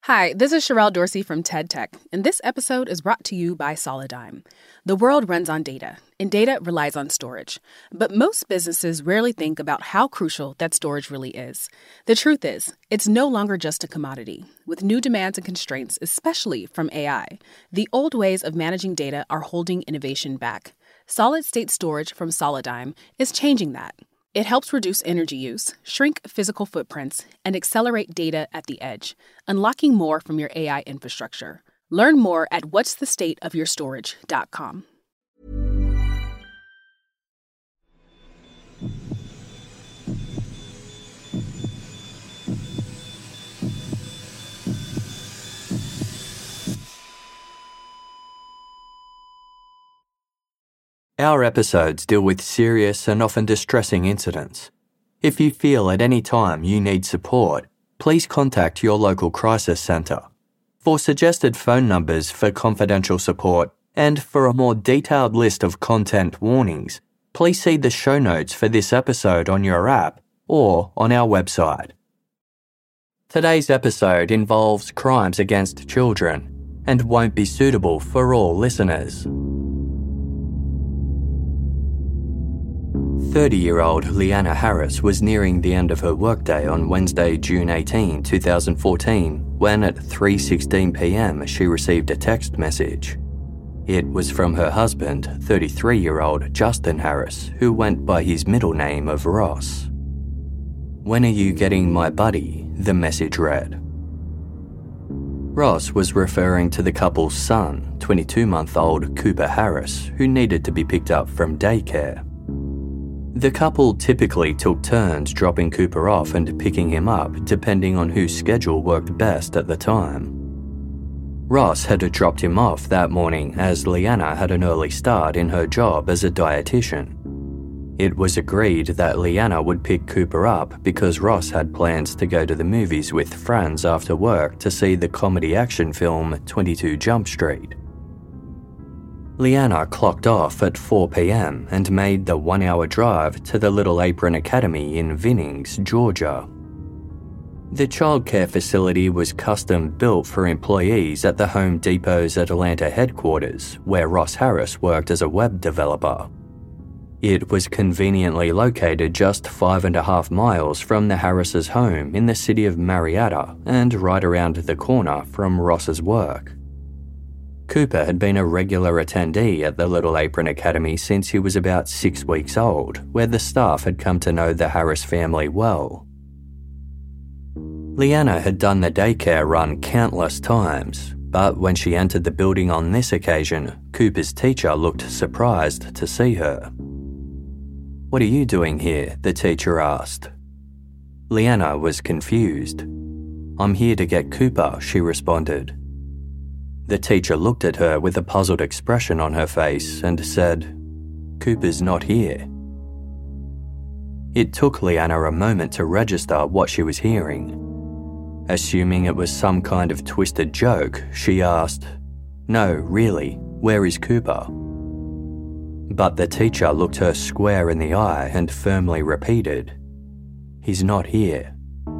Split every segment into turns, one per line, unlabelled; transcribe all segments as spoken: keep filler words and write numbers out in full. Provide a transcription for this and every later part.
Hi, this is Sherelle Dorsey from TED Tech, and this episode is brought to you by Solidigm. The world runs on data, and data relies on storage. But most businesses rarely think about how crucial that storage really is. The truth is, it's no longer just a commodity. With new demands and constraints, especially from A I, the old ways of managing data are holding innovation back. Solid-state storage from Solidigm is changing that. It helps reduce energy use, shrink physical footprints, and accelerate data at the edge, unlocking more from your A I infrastructure. Learn more at what's the state of your storage dot com.
Our episodes deal with serious and often distressing incidents. If you feel at any time you need support, please contact your local crisis centre. For suggested phone numbers for confidential support and for a more detailed list of content warnings, please see the show notes for this episode on your app or on our website. Today's episode involves crimes against children and won't be suitable for all listeners. thirty-year-old Leanna Harris was nearing the end of her workday on Wednesday, June eighteenth, twenty fourteen, when at three sixteen p.m. she received a text message. It was from her husband, thirty-three-year-old Justin Harris, who went by his middle name of Ross. "When are you getting my buddy?" the message read. Ross was referring to the couple's son, twenty-two-month-old Cooper Harris, who needed to be picked up from daycare. The couple typically took turns dropping Cooper off and picking him up, depending on whose schedule worked best at the time. Ross had dropped him off that morning as Leanna had an early start in her job as a dietitian. It was agreed that Leanna would pick Cooper up because Ross had plans to go to the movies with friends after work to see the comedy action film twenty-two Jump Street. Leanna clocked off at four p.m. and made the one-hour drive to the Little Apron Academy in Vinnings, Georgia. The childcare facility was custom-built for employees at the Home Depot's Atlanta headquarters, where Ross Harris worked as a web developer. It was conveniently located just five and a half miles from the Harris's home in the city of Marietta and right around the corner from Ross's work. Cooper had been a regular attendee at the Little Apron Academy since he was about six weeks old, where the staff had come to know the Harris family well. Leanna had done the daycare run countless times, but when she entered the building on this occasion, Cooper's teacher looked surprised to see her. "What are you doing here?" the teacher asked. Leanna was confused. "I'm here to get Cooper," she responded. The teacher looked at her with a puzzled expression on her face and said, "Cooper's not here." It took Leanna a moment to register what she was hearing. Assuming it was some kind of twisted joke, she asked, "No, really, where is Cooper?" But the teacher looked her square in the eye and firmly repeated, "He's not here."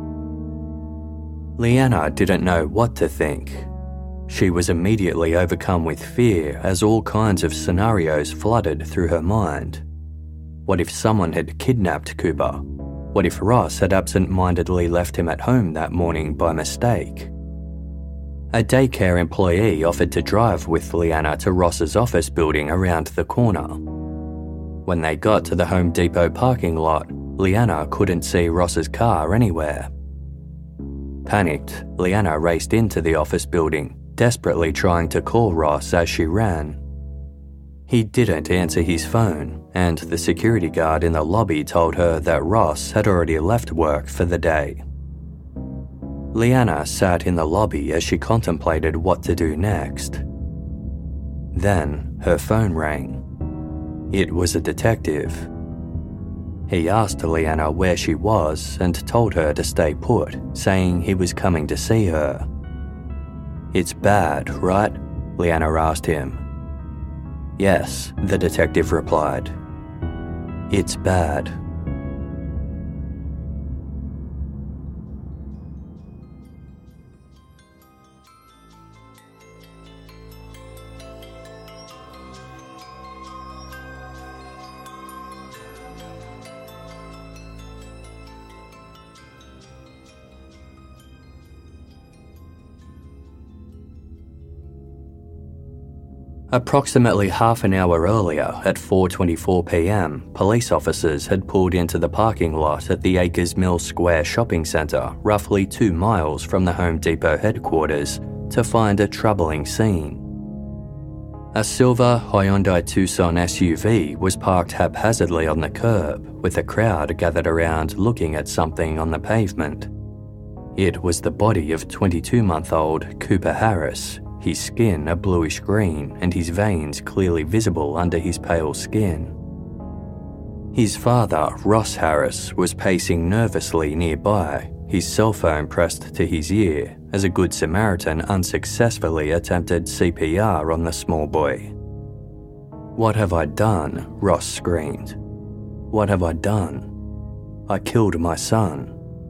Leanna didn't know what to think. She was immediately overcome with fear as all kinds of scenarios flooded through her mind. What if someone had kidnapped Cooper? What if Ross had absent-mindedly left him at home that morning by mistake? A daycare employee offered to drive with Leanna to Ross's office building around the corner. When they got to the Home Depot parking lot, Leanna couldn't see Ross's car anywhere. Panicked, Leanna raced into the office building, desperately trying to call Ross as she ran. He didn't answer his phone, and the security guard in the lobby told her that Ross had already left work for the day. Leanna sat in the lobby as she contemplated what to do next. Then her phone rang. It was a detective. He asked Leanna where she was and told her to stay put, saying he was coming to see her. "It's bad, right?" Leanna asked him. "Yes," the detective replied. "It's bad." Approximately half an hour earlier, at four twenty-four p.m, police officers had pulled into the parking lot at the Acres Mill Square shopping centre, roughly two miles from the Home Depot headquarters, to find a troubling scene. A silver Hyundai Tucson S U V was parked haphazardly on the curb, with a crowd gathered around looking at something on the pavement. It was the body of twenty-two-month-old Cooper Harris, his skin a bluish green and his veins clearly visible under his pale skin. His father, Ross Harris, was pacing nervously nearby, his cell phone pressed to his ear, as a Good Samaritan unsuccessfully attempted C P R on the small boy. "What have I done?" Ross screamed. "What have I done? I killed my son."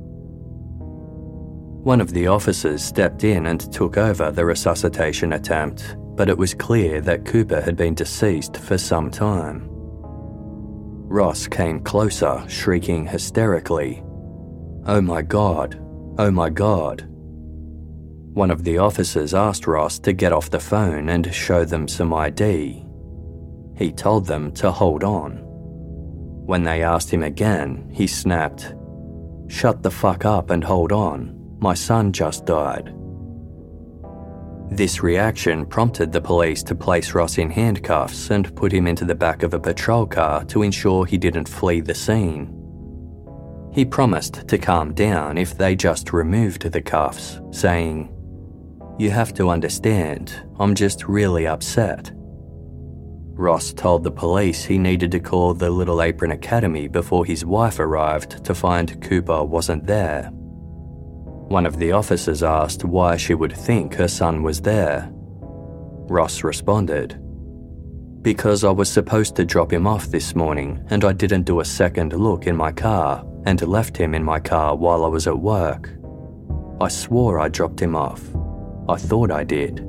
One of the officers stepped in and took over the resuscitation attempt, but it was clear that Cooper had been deceased for some time. Ross came closer, shrieking hysterically, "Oh my God! Oh my God!" One of the officers asked Ross to get off the phone and show them some I D. He told them to hold on. When they asked him again, he snapped, "Shut the fuck up and hold on. My son just died." This reaction prompted the police to place Ross in handcuffs and put him into the back of a patrol car to ensure he didn't flee the scene. He promised to calm down if they just removed the cuffs, saying, "You have to understand, I'm just really upset." Ross told the police he needed to call the Little Apron Academy before his wife arrived to find Cooper wasn't there. One of the officers asked why she would think her son was there. Ross responded, "Because I was supposed to drop him off this morning and I didn't do a second look in my car and left him in my car while I was at work. I swore I dropped him off. I thought I did."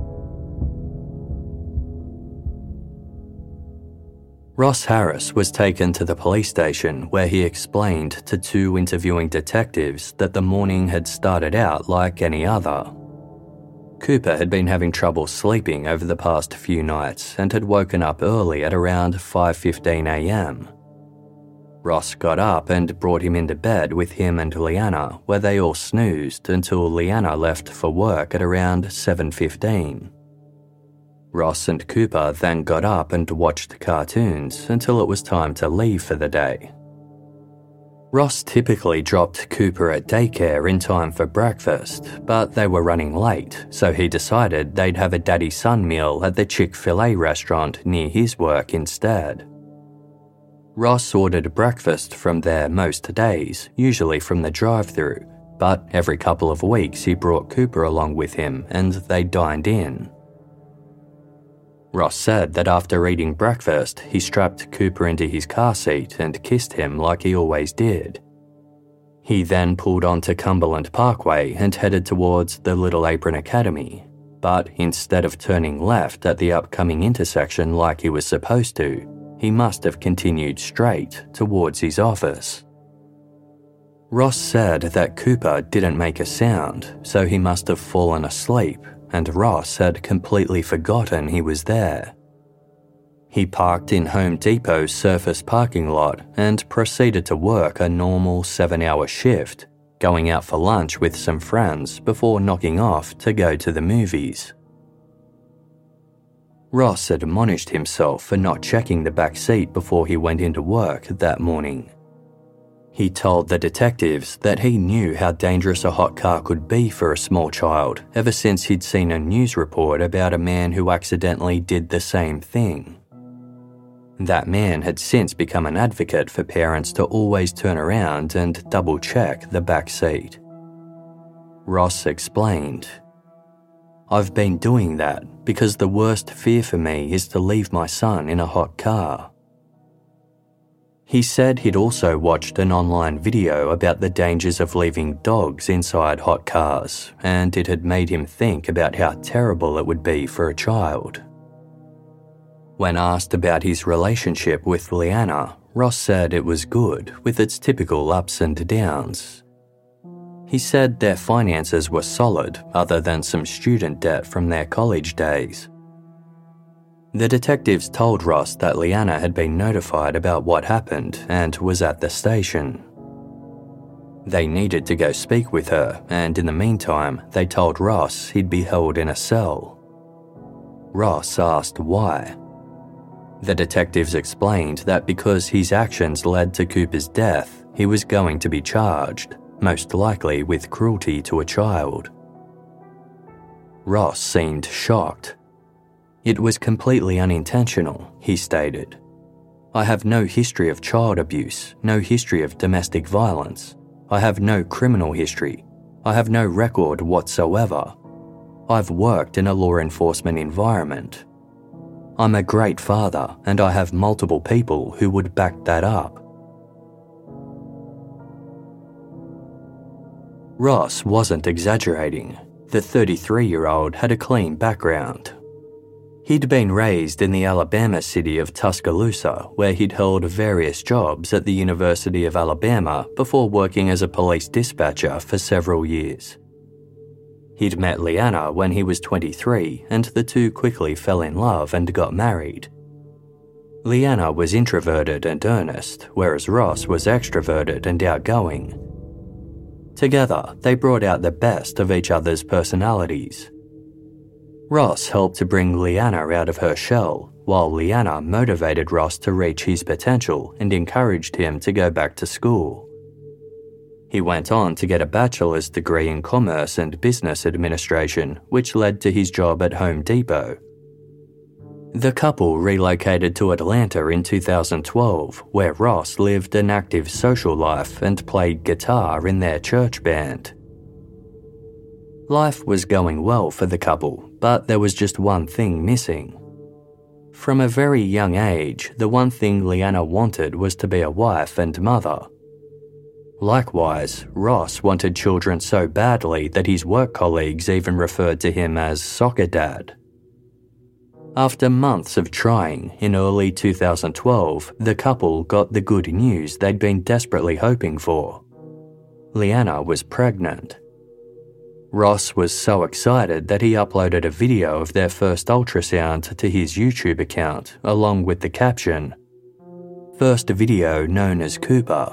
Ross Harris was taken to the police station where he explained to two interviewing detectives that the morning had started out like any other. Cooper had been having trouble sleeping over the past few nights and had woken up early at around five fifteen a.m. Ross got up and brought him into bed with him and Leanna, where they all snoozed until Leanna left for work at around seven fifteen. Ross and Cooper then got up and watched cartoons until it was time to leave for the day. Ross typically dropped Cooper at daycare in time for breakfast, but they were running late, so he decided they'd have a daddy-son meal at the Chick-fil-A restaurant near his work instead. Ross ordered breakfast from there most days, usually from the drive-thru, but every couple of weeks he brought Cooper along with him and they dined in. Ross said that after eating breakfast, he strapped Cooper into his car seat and kissed him like he always did. He then pulled onto Cumberland Parkway and headed towards the Little Apron Academy, but instead of turning left at the upcoming intersection like he was supposed to, he must have continued straight towards his office. Ross said that Cooper didn't make a sound, so he must have fallen asleep, and Ross had completely forgotten he was there. He parked in Home Depot's surface parking lot and proceeded to work a normal seven-hour shift, going out for lunch with some friends before knocking off to go to the movies. Ross admonished himself for not checking the back seat before he went into work that morning. He told the detectives that he knew how dangerous a hot car could be for a small child ever since he'd seen a news report about a man who accidentally did the same thing. That man had since become an advocate for parents to always turn around and double-check the back seat. Ross explained, "I've been doing that because the worst fear for me is to leave my son in a hot car." He said he'd also watched an online video about the dangers of leaving dogs inside hot cars, and it had made him think about how terrible it would be for a child. When asked about his relationship with Leanna, Ross said it was good, with its typical ups and downs. He said their finances were solid, other than some student debt from their college days. The detectives told Ross that Leanna had been notified about what happened and was at the station. They needed to go speak with her, and in the meantime, they told Ross he'd be held in a cell. Ross asked why. The detectives explained that because his actions led to Cooper's death, he was going to be charged, most likely with cruelty to a child. Ross seemed shocked. It was completely unintentional, he stated. I have no history of child abuse, no history of domestic violence. I have no criminal history. I have no record whatsoever. I've worked in a law enforcement environment. I'm a great father, and I have multiple people who would back that up. Ross wasn't exaggerating. The thirty-three-year-old had a clean background. He'd been raised in the Alabama city of Tuscaloosa, where he'd held various jobs at the University of Alabama before working as a police dispatcher for several years. He'd met Leanna when he was twenty-three, and the two quickly fell in love and got married. Leanna was introverted and earnest, whereas Ross was extroverted and outgoing. Together, they brought out the best of each other's personalities. Ross helped to bring Leanna out of her shell, while Leanna motivated Ross to reach his potential and encouraged him to go back to school. He went on to get a bachelor's degree in commerce and business administration, which led to his job at Home Depot. The couple relocated to Atlanta in two thousand twelve, where Ross lived an active social life and played guitar in their church band. Life was going well for the couple, but there was just one thing missing. From a very young age, the one thing Leanna wanted was to be a wife and mother. Likewise, Ross wanted children so badly that his work colleagues even referred to him as Soccer Dad. After months of trying, in early two thousand twelve, the couple got the good news they'd been desperately hoping for. Leanna was pregnant. Ross was so excited that he uploaded a video of their first ultrasound to his YouTube account, along with the caption, "First video known as Cooper."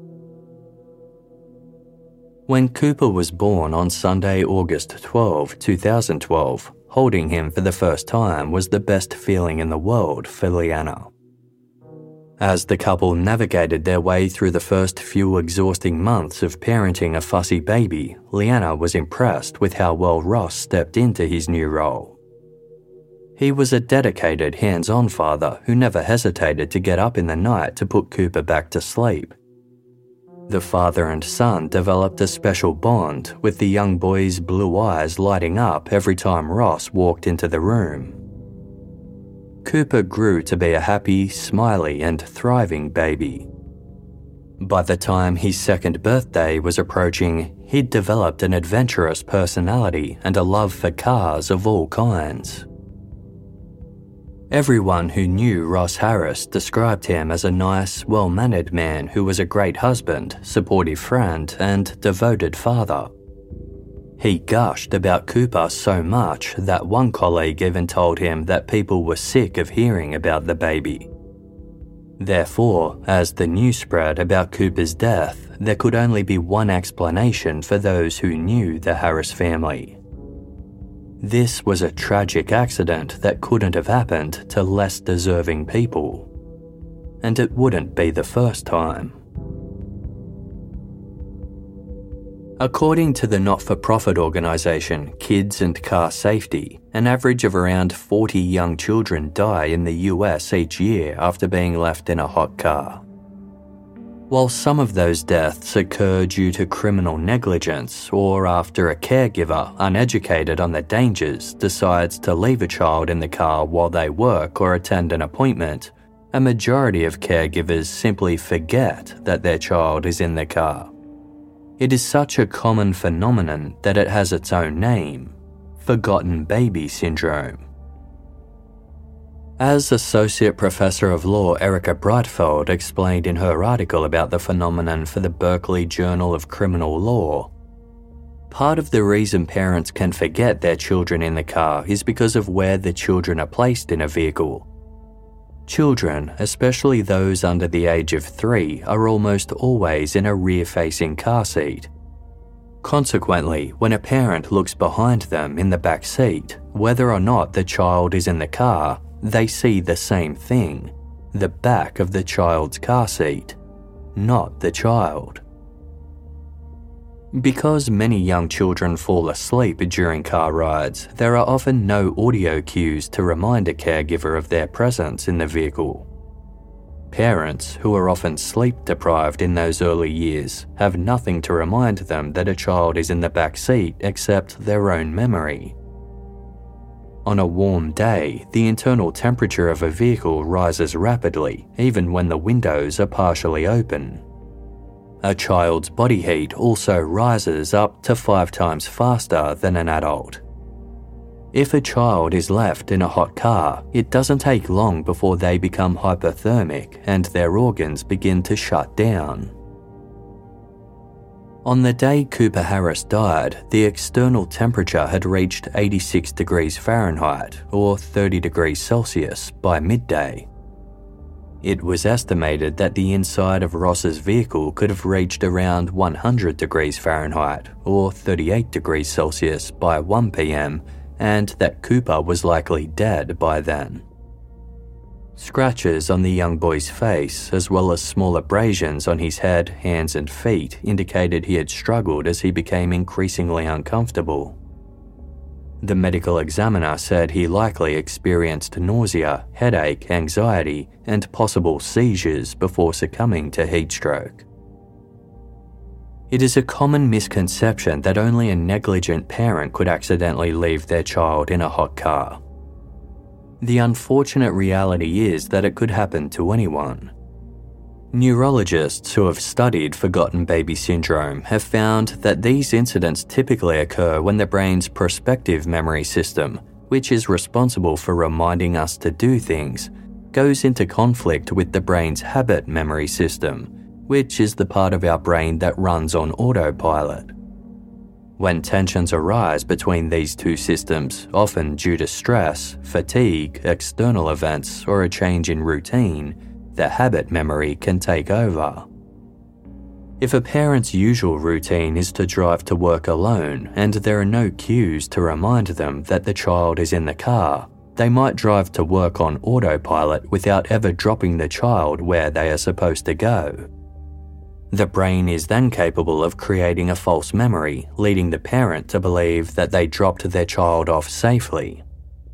When Cooper was born on Sunday, August twelfth, two thousand twelve, holding him for the first time was the best feeling in the world for Leanna. As the couple navigated their way through the first few exhausting months of parenting a fussy baby, Leanna was impressed with how well Ross stepped into his new role. He was a dedicated, hands-on father who never hesitated to get up in the night to put Cooper back to sleep. The father and son developed a special bond, with the young boy's blue eyes lighting up every time Ross walked into the room. Cooper grew to be a happy, smiley, and thriving baby. By the time his second birthday was approaching, he'd developed an adventurous personality and a love for cars of all kinds. Everyone who knew Ross Harris described him as a nice, well-mannered man who was a great husband, supportive friend, and devoted father. He gushed about Cooper so much that one colleague even told him that people were sick of hearing about the baby. Therefore, as the news spread about Cooper's death, there could only be one explanation for those who knew the Harris family. This was a tragic accident that couldn't have happened to less deserving people. And it wouldn't be the first time. According to the not-for-profit organisation Kids and Car Safety, an average of around forty young children die in the U S each year after being left in a hot car. While some of those deaths occur due to criminal negligence or after a caregiver uneducated on the dangers decides to leave a child in the car while they work or attend an appointment, a majority of caregivers simply forget that their child is in the car. It is such a common phenomenon that it has its own name, forgotten baby syndrome. As Associate Professor of Law Erica Breitfeld explained in her article about the phenomenon for the Berkeley Journal of Criminal Law, Part of the reason parents can forget their children in the car is because of where the children are placed in a vehicle. Children, especially those under the age of three, are almost always in a rear-facing car seat. Consequently, when a parent looks behind them in the back seat, whether or not the child is in the car, they see the same thing, the back of the child's car seat, not the child. Because many young children fall asleep during car rides, there are often no audio cues to remind a caregiver of their presence in the vehicle. Parents, who are often sleep-deprived in those early years, have nothing to remind them that a child is in the back seat except their own memory. On a warm day, the internal temperature of a vehicle rises rapidly, even when the windows are partially open. A child's body heat also rises up to five times faster than an adult. If a child is left in a hot car, it doesn't take long before they become hypothermic and their organs begin to shut down. On the day Cooper Harris died, the external temperature had reached eighty-six degrees Fahrenheit or thirty degrees Celsius by midday. It was estimated that the inside of Ross's vehicle could have reached around one hundred degrees Fahrenheit or thirty-eight degrees Celsius by one p.m. and that Cooper was likely dead by then. Scratches on the young boy's face, as well as small abrasions on his head, hands and feet, indicated he had struggled as he became increasingly uncomfortable. The medical examiner said he likely experienced nausea, headache, anxiety, and possible seizures before succumbing to heat stroke. It is a common misconception that only a negligent parent could accidentally leave their child in a hot car. The unfortunate reality is that it could happen to anyone. Neurologists who have studied forgotten baby syndrome have found that these incidents typically occur when the brain's prospective memory system, which is responsible for reminding us to do things, goes into conflict with the brain's habit memory system, which is the part of our brain that runs on autopilot. When tensions arise between these two systems, often due to stress, fatigue, external events, or a change in routine, the habit memory can take over. If a parent's usual routine is to drive to work alone and there are no cues to remind them that the child is in the car, they might drive to work on autopilot without ever dropping the child where they are supposed to go. The brain is then capable of creating a false memory, leading the parent to believe that they dropped their child off safely.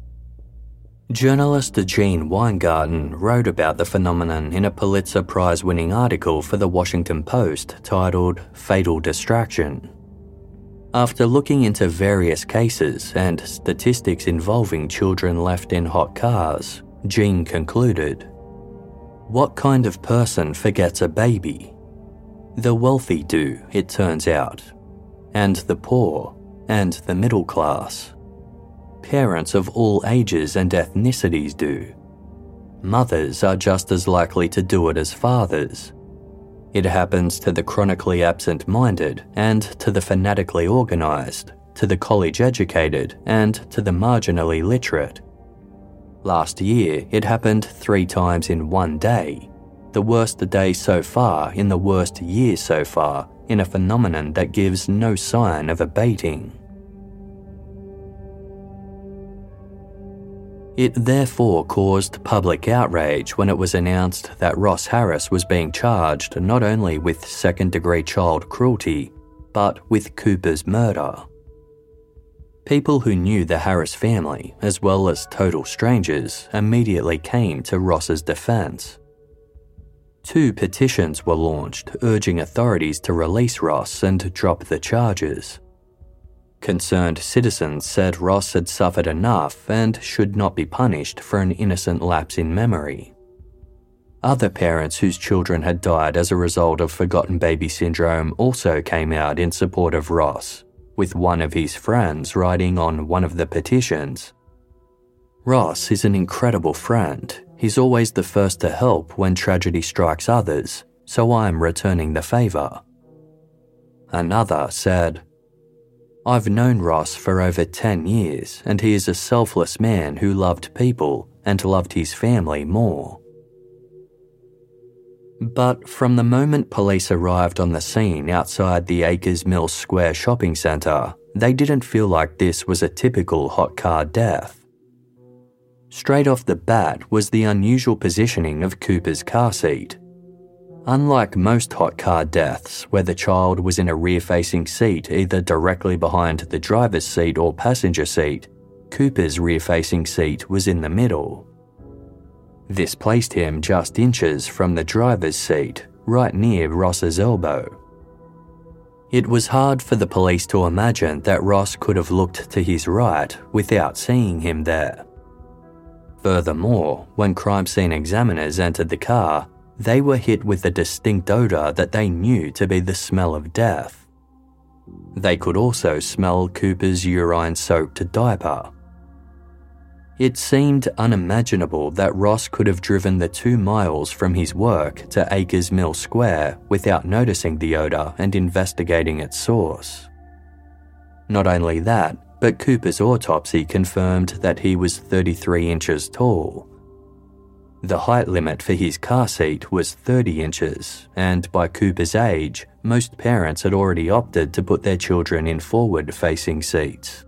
Journalist Gene Weingarten wrote about the phenomenon in a Pulitzer Prize-winning article for The Washington Post titled Fatal Distraction. After looking into various cases and statistics involving children left in hot cars, Gene concluded, "What kind of person forgets a baby? The wealthy do, it turns out, and the poor, and the middle class. Parents of all ages and ethnicities do. Mothers are just as likely to do it as fathers. It happens to the chronically absent-minded and to the fanatically organised, to the college-educated and to the marginally literate. Last year, it happened three times in one day, the worst day so far in the worst year so far, in a phenomenon that gives no sign of abating." It therefore caused public outrage when it was announced that Ross Harris was being charged not only with second-degree child cruelty, but with Cooper's murder. People who knew the Harris family, as well as total strangers, immediately came to Ross's defense. Two petitions were launched urging authorities to release Ross and drop the charges. Concerned citizens said Ross had suffered enough and should not be punished for an innocent lapse in memory. Other parents whose children had died as a result of forgotten baby syndrome also came out in support of Ross, with one of his friends writing on one of the petitions, "Ross is an incredible friend. He's always the first to help when tragedy strikes others, so I'm returning the favour." Another said, "I've known Ross for over ten years, and he is a selfless man who loved people and loved his family more." But from the moment police arrived on the scene outside the Acres Mill Square shopping centre, they didn't feel like this was a typical hot car death. Straight off the bat was the unusual positioning of Cooper's car seat. Unlike most hot car deaths, where the child was in a rear-facing seat either directly behind the driver's seat or passenger seat, Cooper's rear-facing seat was in the middle. This placed him just inches from the driver's seat, right near Ross's elbow. It was hard for the police to imagine that Ross could have looked to his right without seeing him there. Furthermore, when crime scene examiners entered the car, they were hit with a distinct odour that they knew to be the smell of death. They could also smell Cooper's urine-soaked diaper. It seemed unimaginable that Ross could have driven the two miles from his work to Acres Mill Square without noticing the odour and investigating its source. Not only that, but Cooper's autopsy confirmed that he was thirty-three inches tall. The height limit for his car seat was thirty inches, and by Cooper's age, most parents had already opted to put their children in forward-facing seats.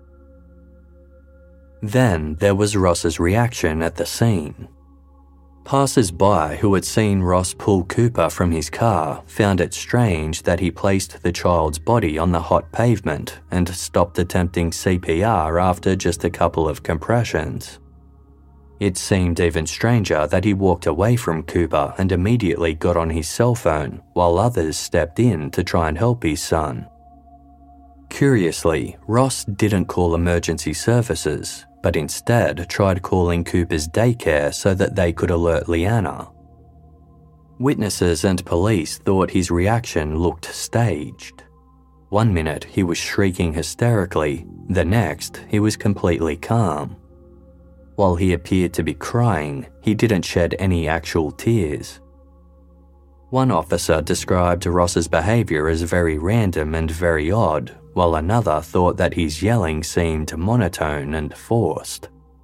Then there was Ross's reaction at the scene. Passers-by who had seen Ross pull Cooper from his car found it strange that he placed the child's body on the hot pavement and stopped attempting C P R after just a couple of compressions. It seemed even stranger that he walked away from Cooper and immediately got on his cell phone while others stepped in to try and help his son. Curiously, Ross didn't call emergency services, but instead tried calling Cooper's daycare so that they could alert Leanna. Witnesses and police thought his reaction looked staged. One minute he was shrieking hysterically, the next he was completely calm. While he appeared to be crying, he didn't shed any actual tears. One officer described Ross's behaviour as very random and very odd, while another thought that his yelling seemed monotone and forced.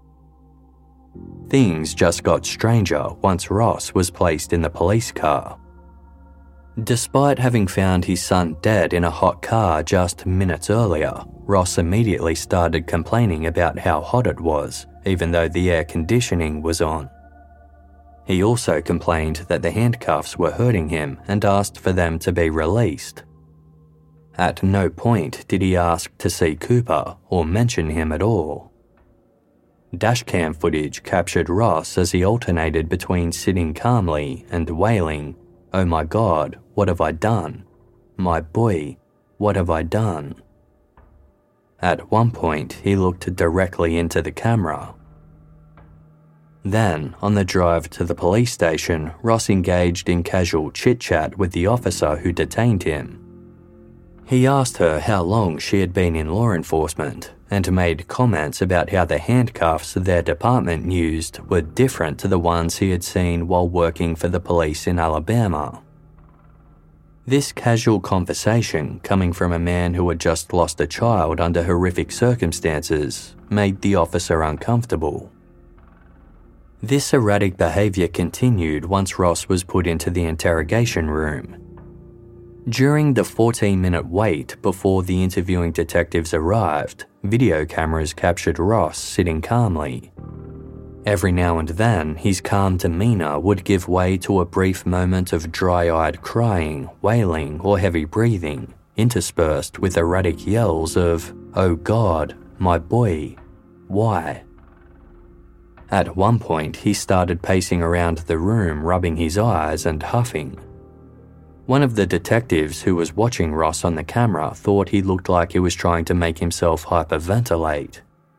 Things just got stranger once Ross was placed in the police car. Despite having found his son dead in a hot car just minutes earlier, Ross immediately started complaining about how hot it was, even though the air conditioning was on. He also complained that the handcuffs were hurting him and asked for them to be released. At no point did he ask to see Cooper or mention him at all. Dashcam footage captured Ross as he alternated between sitting calmly and wailing, "Oh my God, what have I done? My boy, what have I done?" At one point, he looked directly into the camera. Then, on the drive to the police station, Ross engaged in casual chit-chat with the officer who detained him. He asked her how long she had been in law enforcement and made comments about how the handcuffs their department used were different to the ones he had seen while working for the police in Alabama. This casual conversation, coming from a man who had just lost a child under horrific circumstances, made the officer uncomfortable. This erratic behaviour continued once Ross was put into the interrogation room. During the fourteen-minute wait before the interviewing detectives arrived, video cameras captured Ross sitting calmly. Every now and then, his calm demeanour would give way to a brief moment of dry-eyed crying, wailing, or heavy breathing, interspersed with erratic yells of, "Oh God, my boy, why?" At one point, he started pacing around the room, rubbing his eyes and huffing. One of the detectives who was watching Ross on the camera thought he looked like he was trying to make himself hyperventilate.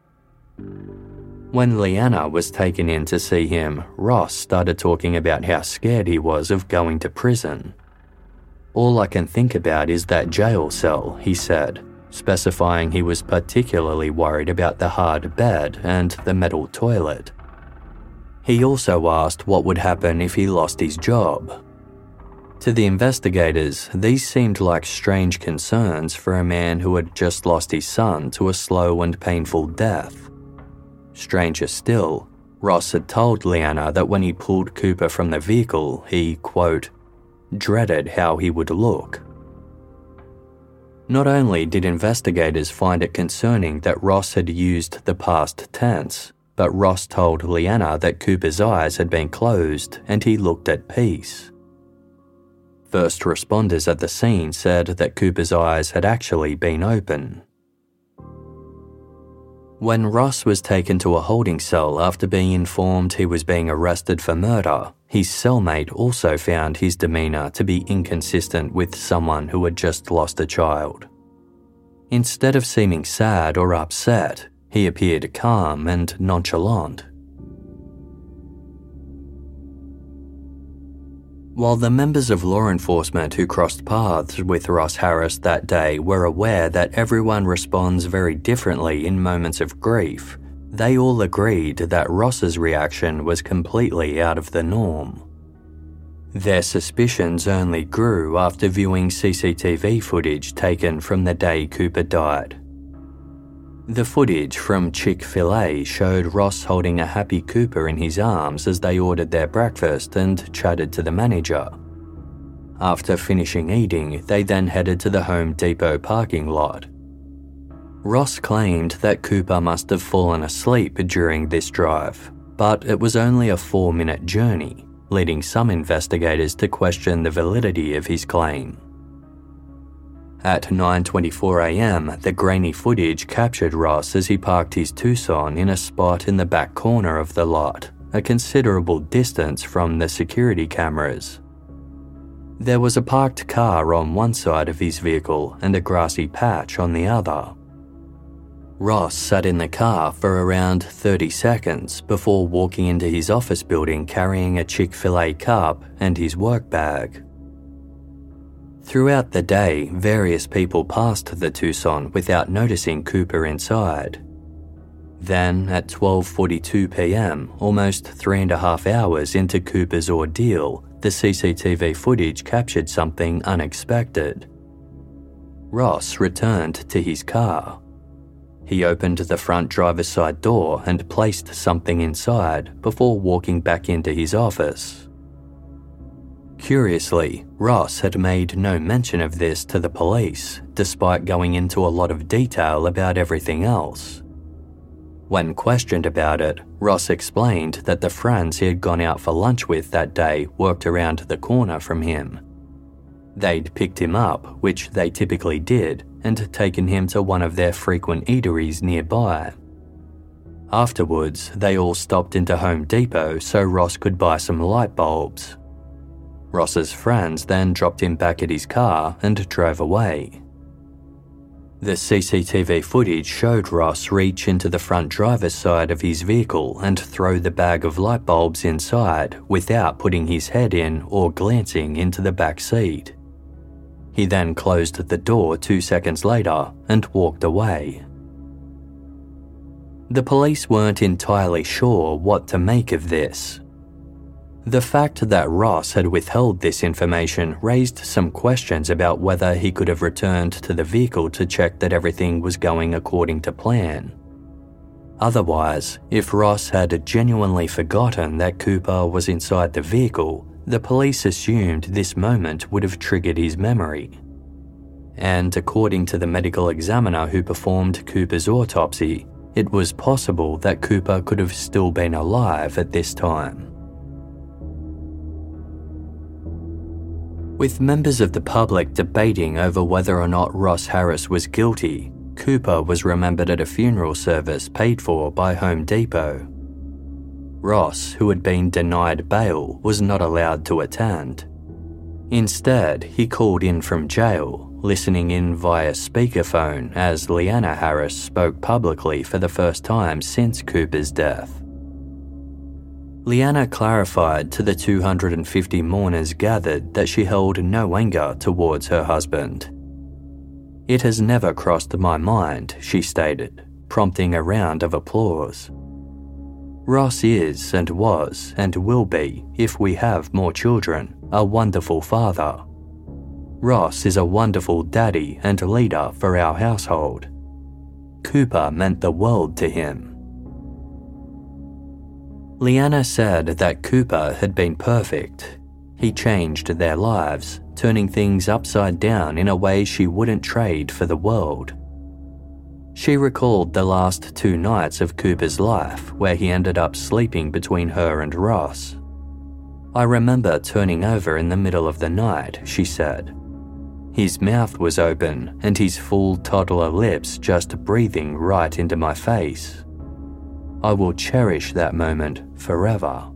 When Leanna was taken in to see him, Ross started talking about how scared he was of going to prison. "All I can think about is that jail cell," he said, specifying he was particularly worried about the hard bed and the metal toilet. He also asked what would happen if he lost his job. To the investigators, these seemed like strange concerns for a man who had just lost his son to a slow and painful death. Stranger still, Ross had told Leanna that when he pulled Cooper from the vehicle, he, quote, dreaded how he would look. Not only did investigators find it concerning that Ross had used the past tense, but Ross told Leanna that Cooper's eyes had been closed and he looked at peace. First responders at the scene said that Cooper's eyes had actually been open. When Ross was taken to a holding cell after being informed he was being arrested for murder, his cellmate also found his demeanour to be inconsistent with someone who had just lost a child. Instead of seeming sad or upset, he appeared calm and nonchalant. While the members of law enforcement who crossed paths with Ross Harris that day were aware that everyone responds very differently in moments of grief, they all agreed that Ross's reaction was completely out of the norm. Their suspicions only grew after viewing C C T V footage taken from the day Cooper died. The footage from Chick-fil-A showed Ross holding a happy Cooper in his arms as they ordered their breakfast and chatted to the manager. After finishing eating, they then headed to the Home Depot parking lot. Ross claimed that Cooper must have fallen asleep during this drive, but it was only a four-minute journey, leading some investigators to question the validity of his claim. At nine twenty-four a.m, the grainy footage captured Ross as he parked his Tucson in a spot in the back corner of the lot, a considerable distance from the security cameras. There was a parked car on one side of his vehicle and a grassy patch on the other. Ross sat in the car for around thirty seconds before walking into his office building carrying a Chick-fil-A cup and his work bag. Throughout the day, various people passed the Tucson without noticing Cooper inside. Then, at twelve forty-two p.m, almost three and a half hours into Cooper's ordeal, the C C T V footage captured something unexpected. Ross returned to his car. He opened the front driver's side door and placed something inside before walking back into his office. Curiously, Ross had made no mention of this to the police, despite going into a lot of detail about everything else. When questioned about it, Ross explained that the friends he had gone out for lunch with that day worked around the corner from him. They'd picked him up, which they typically did, and taken him to one of their frequent eateries nearby. Afterwards, they all stopped into Home Depot so Ross could buy some light bulbs. Ross's friends then dropped him back at his car and drove away. The C C T V footage showed Ross reach into the front driver's side of his vehicle and throw the bag of light bulbs inside without putting his head in or glancing into the back seat. He then closed the door two seconds later and walked away. The police weren't entirely sure what to make of this. The fact that Ross had withheld this information raised some questions about whether he could have returned to the vehicle to check that everything was going according to plan. Otherwise, if Ross had genuinely forgotten that Cooper was inside the vehicle, the police assumed this moment would have triggered his memory. And according to the medical examiner who performed Cooper's autopsy, it was possible that Cooper could have still been alive at this time. With members of the public debating over whether or not Ross Harris was guilty, Cooper was remembered at a funeral service paid for by Home Depot. Ross, who had been denied bail, was not allowed to attend. Instead, he called in from jail, listening in via speakerphone as Leanna Harris spoke publicly for the first time since Cooper's death. Leanna clarified to the two hundred fifty mourners gathered that she held no anger towards her husband. "It has never crossed my mind," she stated, prompting a round of applause. Ross is and was and will be, if we have more children, a wonderful father. Ross is a wonderful daddy and leader for our household. Cooper meant the world to him. Leanna said that Cooper had been perfect. He changed their lives, turning things upside down in a way she wouldn't trade for the world. She recalled the last two nights of Cooper's life where he ended up sleeping between her and Ross. I remember turning over in the middle of the night, she said. His mouth was open and his full toddler lips just breathing right into my face. I will cherish that moment forever.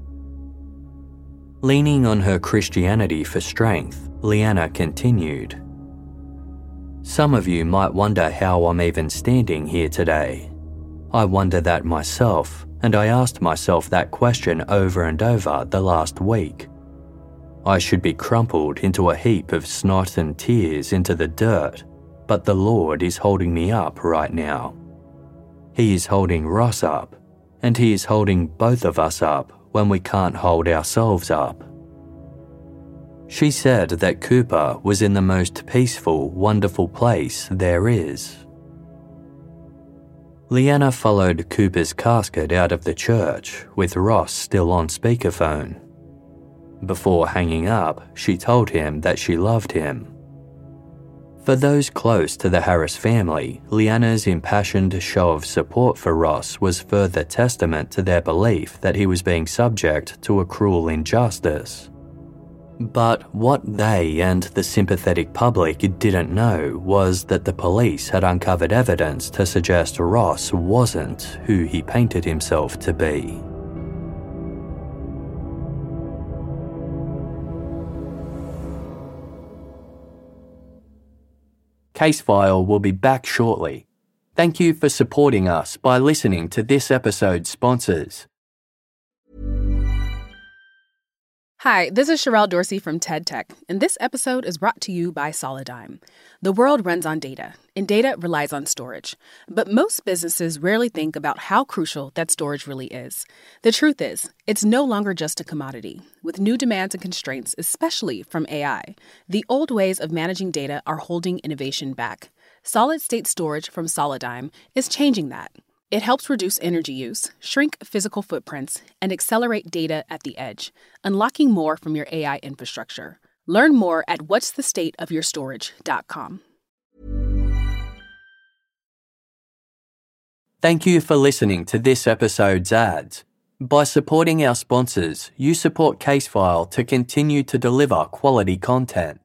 Leaning on her Christianity for strength, Leanna continued. Some of you might wonder how I'm even standing here today. I wonder that myself, and I asked myself that question over and over the last week. I should be crumpled into a heap of snot and tears into the dirt, but the Lord is holding me up right now. He is holding Ross up, and He is holding both of us up when we can't hold ourselves up. She said that Cooper was in the most peaceful, wonderful place there is. Leanna followed Cooper's casket out of the church, with Ross still on speakerphone. Before hanging up, she told him that she loved him. For those close to the Harris family, Leanna's impassioned show of support for Ross was further testament to their belief that he was being subject to a cruel injustice. But what they and the sympathetic public didn't know was that the police had uncovered evidence to suggest Ross wasn't who he painted himself to be. Casefile will be back shortly. Thank you for supporting us by listening to this episode's sponsors.
Hi, this is Sherelle Dorsey from TED Tech, and this episode is brought to you by Solidigm. The world runs on data, and data relies on storage. But most businesses rarely think about how crucial that storage really is. The truth is, it's no longer just a commodity. With new demands and constraints, especially from A I, the old ways of managing data are holding innovation back. Solid-state storage from Solidigm is changing that. It helps reduce energy use, shrink physical footprints, and accelerate data at the edge, unlocking more from your A I infrastructure. Learn more at what's the state of your storage dot com.
Thank you for listening to this episode's ads. By supporting our sponsors, you support Casefile to continue to deliver quality content.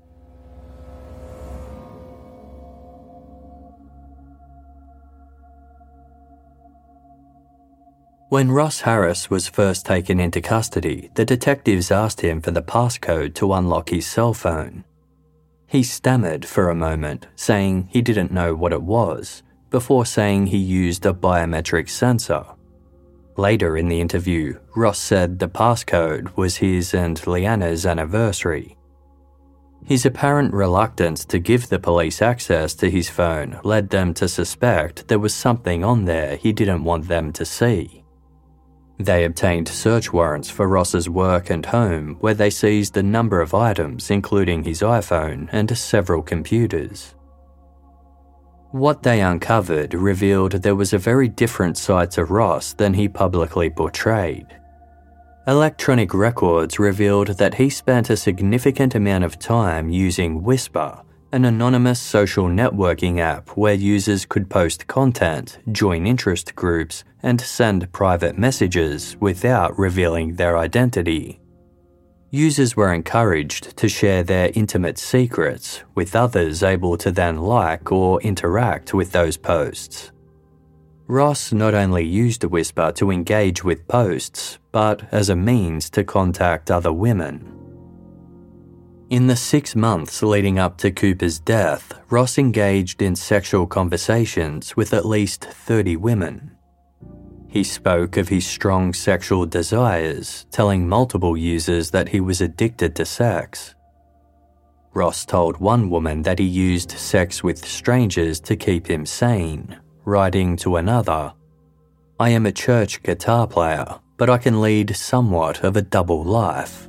When Ross Harris was first taken into custody, the detectives asked him for the passcode to unlock his cell phone. He stammered for a moment, saying he didn't know what it was, before saying he used a biometric sensor. Later in the interview, Ross said the passcode was his and Leanna's anniversary. His apparent reluctance to give the police access to his phone led them to suspect there was something on there he didn't want them to see. They obtained search warrants for Ross's work and home, where they seized a number of items, including his iPhone and several computers. What they uncovered revealed there was a very different side to Ross than he publicly portrayed. Electronic records revealed that he spent a significant amount of time using Whisper, an anonymous social networking app where users could post content, join interest groups, and send private messages without revealing their identity. Users were encouraged to share their intimate secrets, with others able to then like or interact with those posts. Ross not only used Whisper to engage with posts, but as a means to contact other women. In the six months leading up to Cooper's death, Ross engaged in sexual conversations with at least thirty women. He spoke of his strong sexual desires, telling multiple users that he was addicted to sex. Ross told one woman that he used sex with strangers to keep him sane, writing to another, I am a church guitar player, but I can lead somewhat of a double life.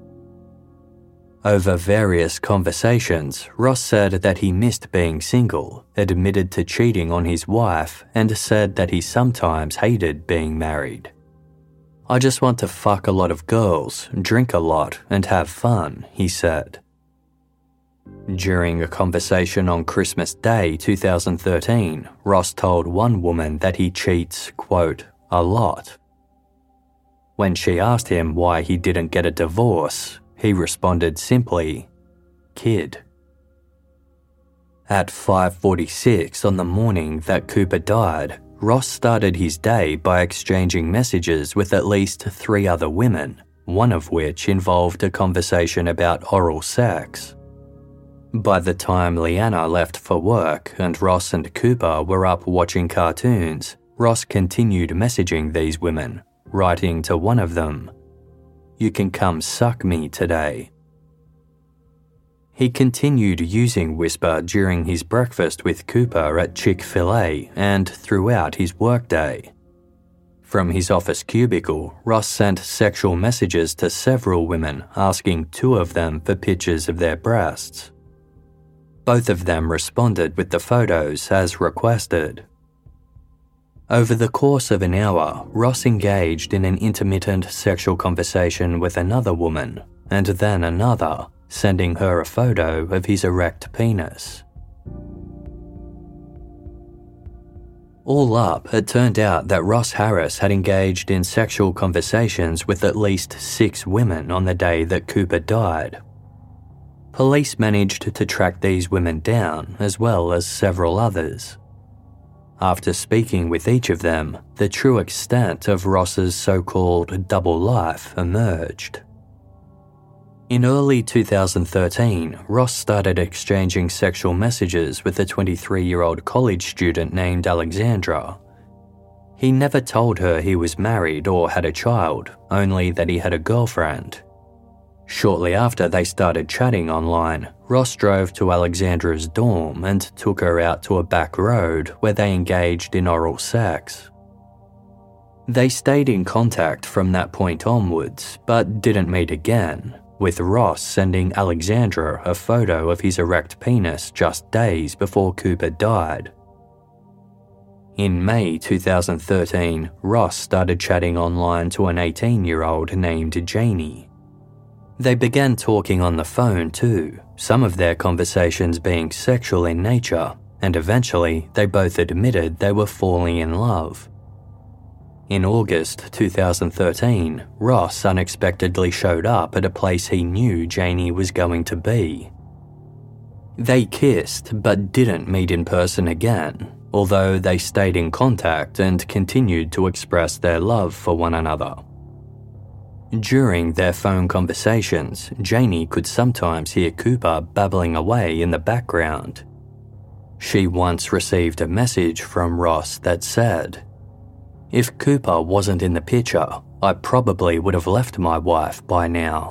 Over various conversations, Ross said that he missed being single, admitted to cheating on his wife, and said that he sometimes hated being married. I just want to fuck a lot of girls, drink a lot, and have fun, he said. During a conversation on Christmas Day two thousand thirteen, Ross told one woman that he cheats, quote, a lot. When she asked him why he didn't get a divorce, he responded simply, kid. At five forty-six on the morning that Cooper died, Ross started his day by exchanging messages with at least three other women, one of which involved a conversation about oral sex. By the time Leanna left for work and Ross and Cooper were up watching cartoons, Ross continued messaging these women, writing to one of them, "You can come suck me today." He continued using Whisper during his breakfast with Cooper at Chick-fil-A and throughout his workday. From his office cubicle, Ross sent sexual messages to several women asking two of them for pictures of their breasts. Both of them responded with the photos as requested. Over the course of an hour, Ross engaged in an intermittent sexual conversation with another woman, and then another, sending her a photo of his erect penis. All up, it turned out that Ross Harris had engaged in sexual conversations with at least six women on the day that Cooper died. Police managed to track these women down, as well as several others. After speaking with each of them, the true extent of Ross's so-called double life emerged. In early two thousand thirteen, Ross started exchanging sexual messages with a twenty-three-year-old college student named Alexandra. He never told her he was married or had a child, only that he had a girlfriend. Shortly after they started chatting online, Ross drove to Alexandra's dorm and took her out to a back road where they engaged in oral sex. They stayed in contact from that point onwards, but didn't meet again, with Ross sending Alexandra a photo of his erect penis just days before Cooper died. In May two thousand thirteen, Ross started chatting online to an eighteen-year-old named Janie. They began talking on the phone too, some of their conversations being sexual in nature, and eventually they both admitted they were falling in love. In August two thousand thirteen, Ross unexpectedly showed up at a place he knew Janie was going to be. They kissed but didn't meet in person again, although they stayed in contact and continued to express their love for one another. During their phone conversations, Janie could sometimes hear Cooper babbling away in the background. She once received a message from Ross that said, "If Cooper wasn't in the picture, I probably would have left my wife by now."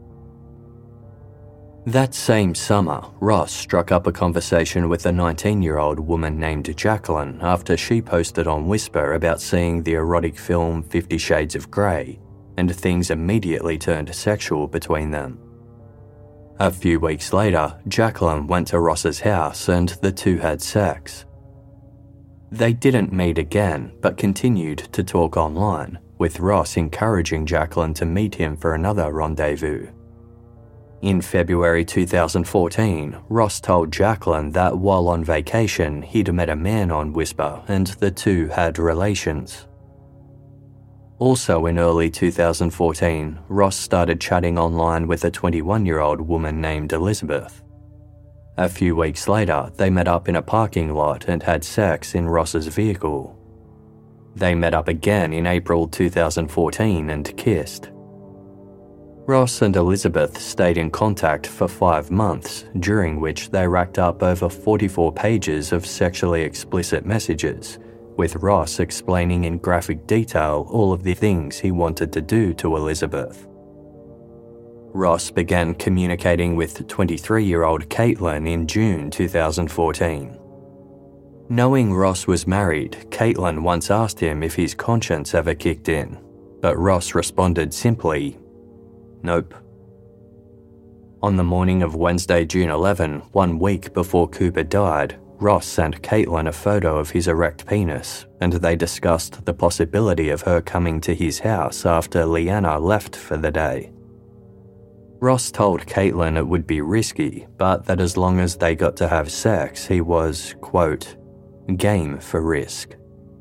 That same summer, Ross struck up a conversation with a nineteen-year-old woman named Jacqueline after she posted on Whisper about seeing the erotic film Fifty Shades of Grey, and things immediately turned sexual between them. A few weeks later, Jacqueline went to Ross's house and the two had sex. They didn't meet again, but continued to talk online, with Ross encouraging Jacqueline to meet him for another rendezvous. In February two thousand fourteen, Ross told Jacqueline that while on vacation, he'd met a man on Whisper and the two had relations. Also in early two thousand fourteen, Ross started chatting online with a twenty-one-year-old woman named Elizabeth. A few weeks later, they met up in a parking lot and had sex in Ross's vehicle. They met up again in April two thousand fourteen and kissed. Ross and Elizabeth stayed in contact for five months, during which they racked up over forty-four pages of sexually explicit messages, with Ross explaining in graphic detail all of the things he wanted to do to Elizabeth. Ross began communicating with twenty-three-year-old Caitlin in June two thousand fourteen. Knowing Ross was married, Caitlin once asked him if his conscience ever kicked in, but Ross responded simply, "Nope." On the morning of Wednesday, June eleventh, one week before Cooper died, Ross sent Caitlin a photo of his erect penis, and they discussed the possibility of her coming to his house after Leanna left for the day. Ross told Caitlin it would be risky, but that as long as they got to have sex, he was, quote, game for risk.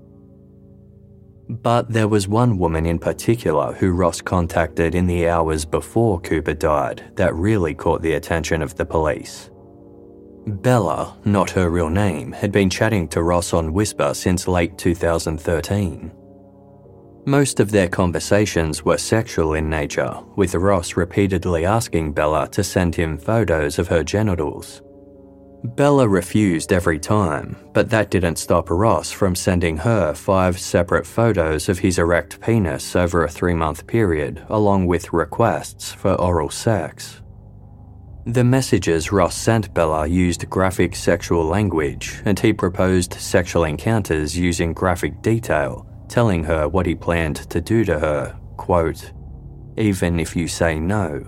But there was one woman in particular who Ross contacted in the hours before Cooper died that really caught the attention of the police. Bella, not her real name, had been chatting to Ross on Whisper since late two thousand thirteen. Most of their conversations were sexual in nature, with Ross repeatedly asking Bella to send him photos of her genitals. Bella refused every time, but that didn't stop Ross from sending her five separate photos of his erect penis over a three-month period, along with requests for oral sex. The messages Ross sent Bella used graphic sexual language, and he proposed sexual encounters using graphic detail, telling her what he planned to do to her, quote, even if you say no.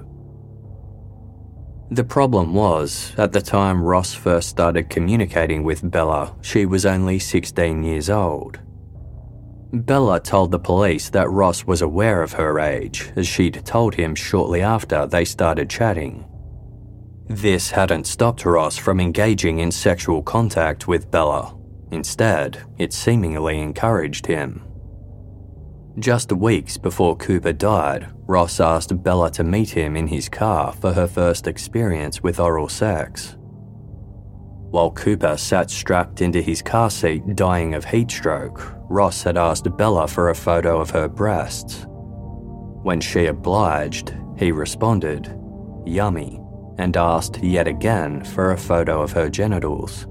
The problem was, at the time Ross first started communicating with Bella, she was only sixteen years old. Bella told the police that Ross was aware of her age, as she'd told him shortly after they started chatting. This hadn't stopped Ross from engaging in sexual contact with Bella. Instead, it seemingly encouraged him. Just weeks before Cooper died, Ross asked Bella to meet him in his car for her first experience with oral sex. While Cooper sat strapped into his car seat dying of heat stroke, Ross had asked Bella for a photo of her breasts. When she obliged, he responded, "Yummy," and asked yet again for a photo of her genitals.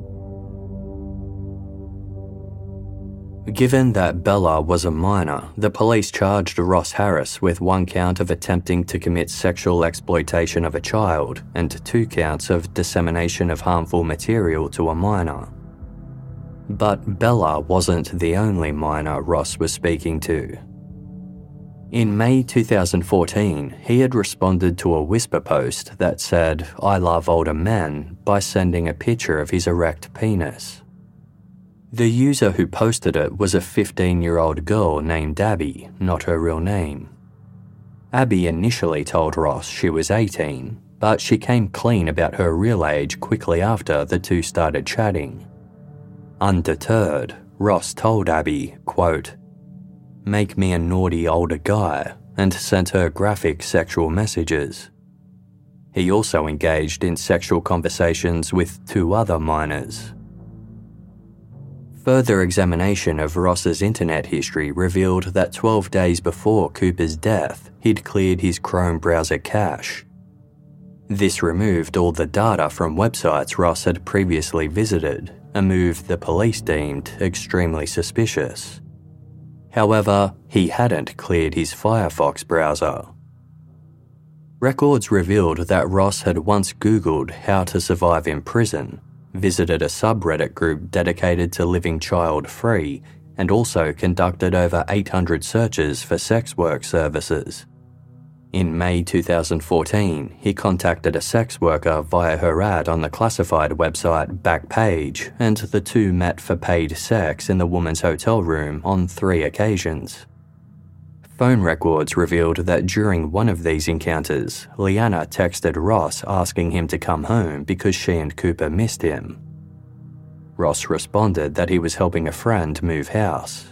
Given that Bella was a minor, the police charged Ross Harris with one count of attempting to commit sexual exploitation of a child and two counts of dissemination of harmful material to a minor. But Bella wasn't the only minor Ross was speaking to. In May two thousand fourteen, he had responded to a Whisper post that said, "I love older men," by sending a picture of his erect penis. The user who posted it was a fifteen-year-old girl named Abby, not her real name. Abby initially told Ross she was eighteen, but she came clean about her real age quickly after the two started chatting. Undeterred, Ross told Abby, quote, "Make me a naughty older guy," and sent her graphic sexual messages. He also engaged in sexual conversations with two other minors. Further examination of Ross's internet history revealed that twelve days before Cooper's death, he'd cleared his Chrome browser cache. This removed all the data from websites Ross had previously visited, a move the police deemed extremely suspicious. However, he hadn't cleared his Firefox browser. Records revealed that Ross had once Googled how to survive in prison, visited a subreddit group dedicated to living child-free, and also conducted over eight hundred searches for sex work services. In May two thousand fourteen, he contacted a sex worker via her ad on the classified website Backpage, and the two met for paid sex in the woman's hotel room on three occasions. Phone records revealed that during one of these encounters, Leanna texted Ross asking him to come home because she and Cooper missed him. Ross responded that he was helping a friend move house.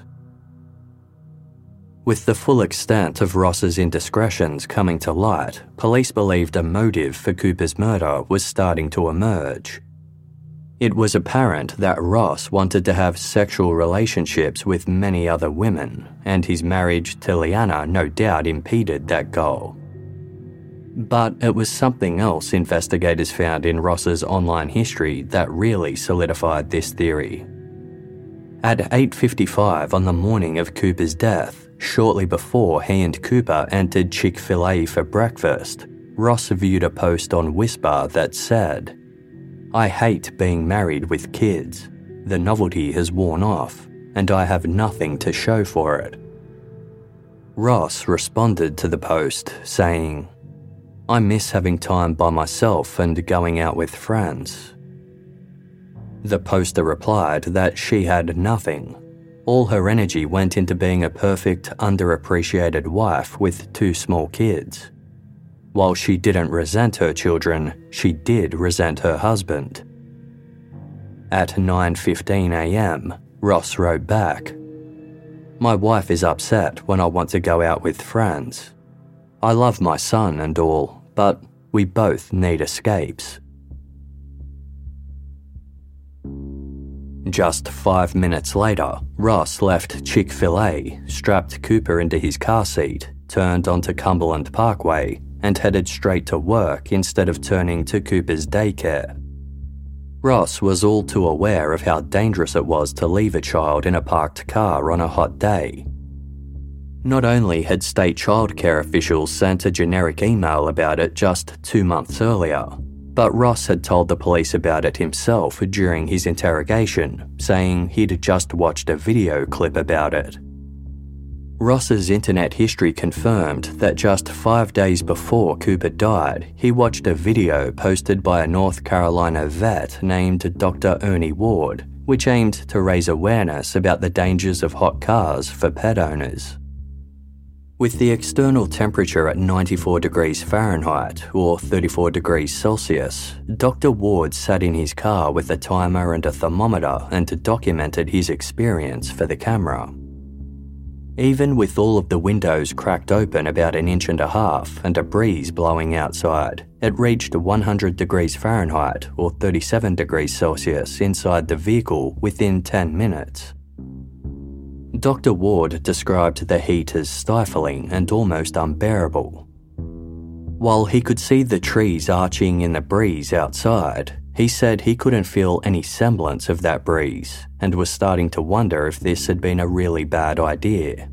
With the full extent of Ross's indiscretions coming to light, police believed a motive for Cooper's murder was starting to emerge. It was apparent that Ross wanted to have sexual relationships with many other women, and his marriage to Leanna no doubt impeded that goal. But it was something else investigators found in Ross's online history that really solidified this theory. At eight fifty-five on the morning of Cooper's death, shortly before he and Cooper entered Chick-fil-A for breakfast, Ross viewed a post on Whisper that said, "I hate being married with kids. The novelty has worn off, and I have nothing to show for it." Ross responded to the post saying, "I miss having time by myself and going out with friends." The poster replied that she had nothing. All her energy went into being a perfect, underappreciated wife with two small kids. While she didn't resent her children, she did resent her husband. At nine fifteen a.m, Ross wrote back, "My wife is upset when I want to go out with friends. I love my son and all, but we both need escapes." Just five minutes later, Ross left Chick-fil-A, strapped Cooper into his car seat, turned onto Cumberland Parkway, and headed straight to work instead of turning to Cooper's daycare. Ross was all too aware of how dangerous it was to leave a child in a parked car on a hot day. Not only had state childcare officials sent a generic email about it just two months earlier, but Ross had told the police about it himself during his interrogation, saying he'd just watched a video clip about it. Ross's internet history confirmed that just five days before Cooper died, he watched a video posted by a North Carolina vet named Doctor Ernie Ward, which aimed to raise awareness about the dangers of hot cars for pet owners. With the external temperature at ninety-four degrees Fahrenheit or thirty-four degrees Celsius, Doctor Ward sat in his car with a timer and a thermometer and documented his experience for the camera. Even with all of the windows cracked open about an inch and a half and a breeze blowing outside, it reached one hundred degrees Fahrenheit or thirty-seven degrees Celsius inside the vehicle within ten minutes. Doctor Ward described the heat as stifling and almost unbearable. While he could see the trees arching in the breeze outside, he said he couldn't feel any semblance of that breeze and was starting to wonder if this had been a really bad idea.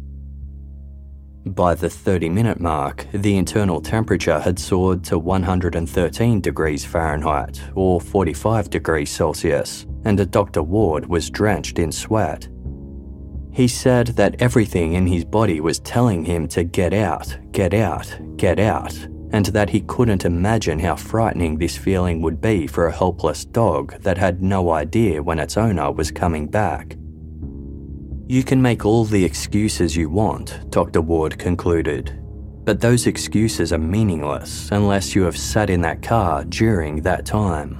By the thirty-minute mark, the internal temperature had soared to one hundred thirteen degrees Fahrenheit or forty-five degrees Celsius, and Doctor Ward was drenched in sweat. He said that everything in his body was telling him to get out, get out, get out, and that he couldn't imagine how frightening this feeling would be for a helpless dog that had no idea when its owner was coming back. "You can make all the excuses you want," Doctor Ward concluded, "but those excuses are meaningless unless you have sat in that car during that time."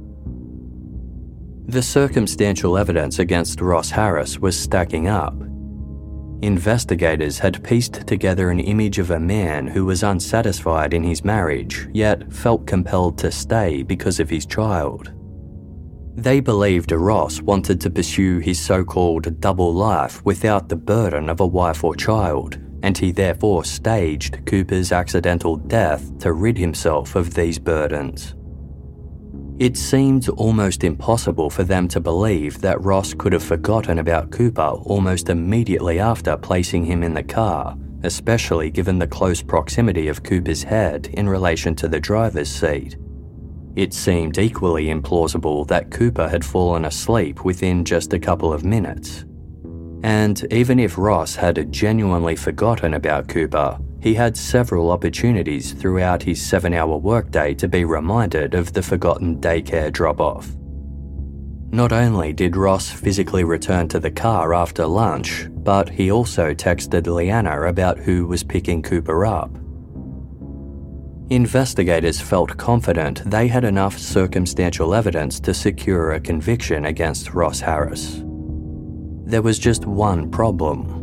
The circumstantial evidence against Ross Harris was stacking up. Investigators had pieced together an image of a man who was unsatisfied in his marriage, yet felt compelled to stay because of his child. They believed Ross wanted to pursue his so-called double life without the burden of a wife or child, and he therefore staged Cooper's accidental death to rid himself of these burdens. It seemed almost impossible for them to believe that Ross could have forgotten about Cooper almost immediately after placing him in the car, especially given the close proximity of Cooper's head in relation to the driver's seat. It seemed equally implausible that Cooper had fallen asleep within just a couple of minutes. And even if Ross had genuinely forgotten about Cooper, he had several opportunities throughout his seven-hour workday to be reminded of the forgotten daycare drop-off. Not only did Ross physically return to the car after lunch, but he also texted Leanna about who was picking Cooper up. Investigators felt confident they had enough circumstantial evidence to secure a conviction against Ross Harris. There was just one problem.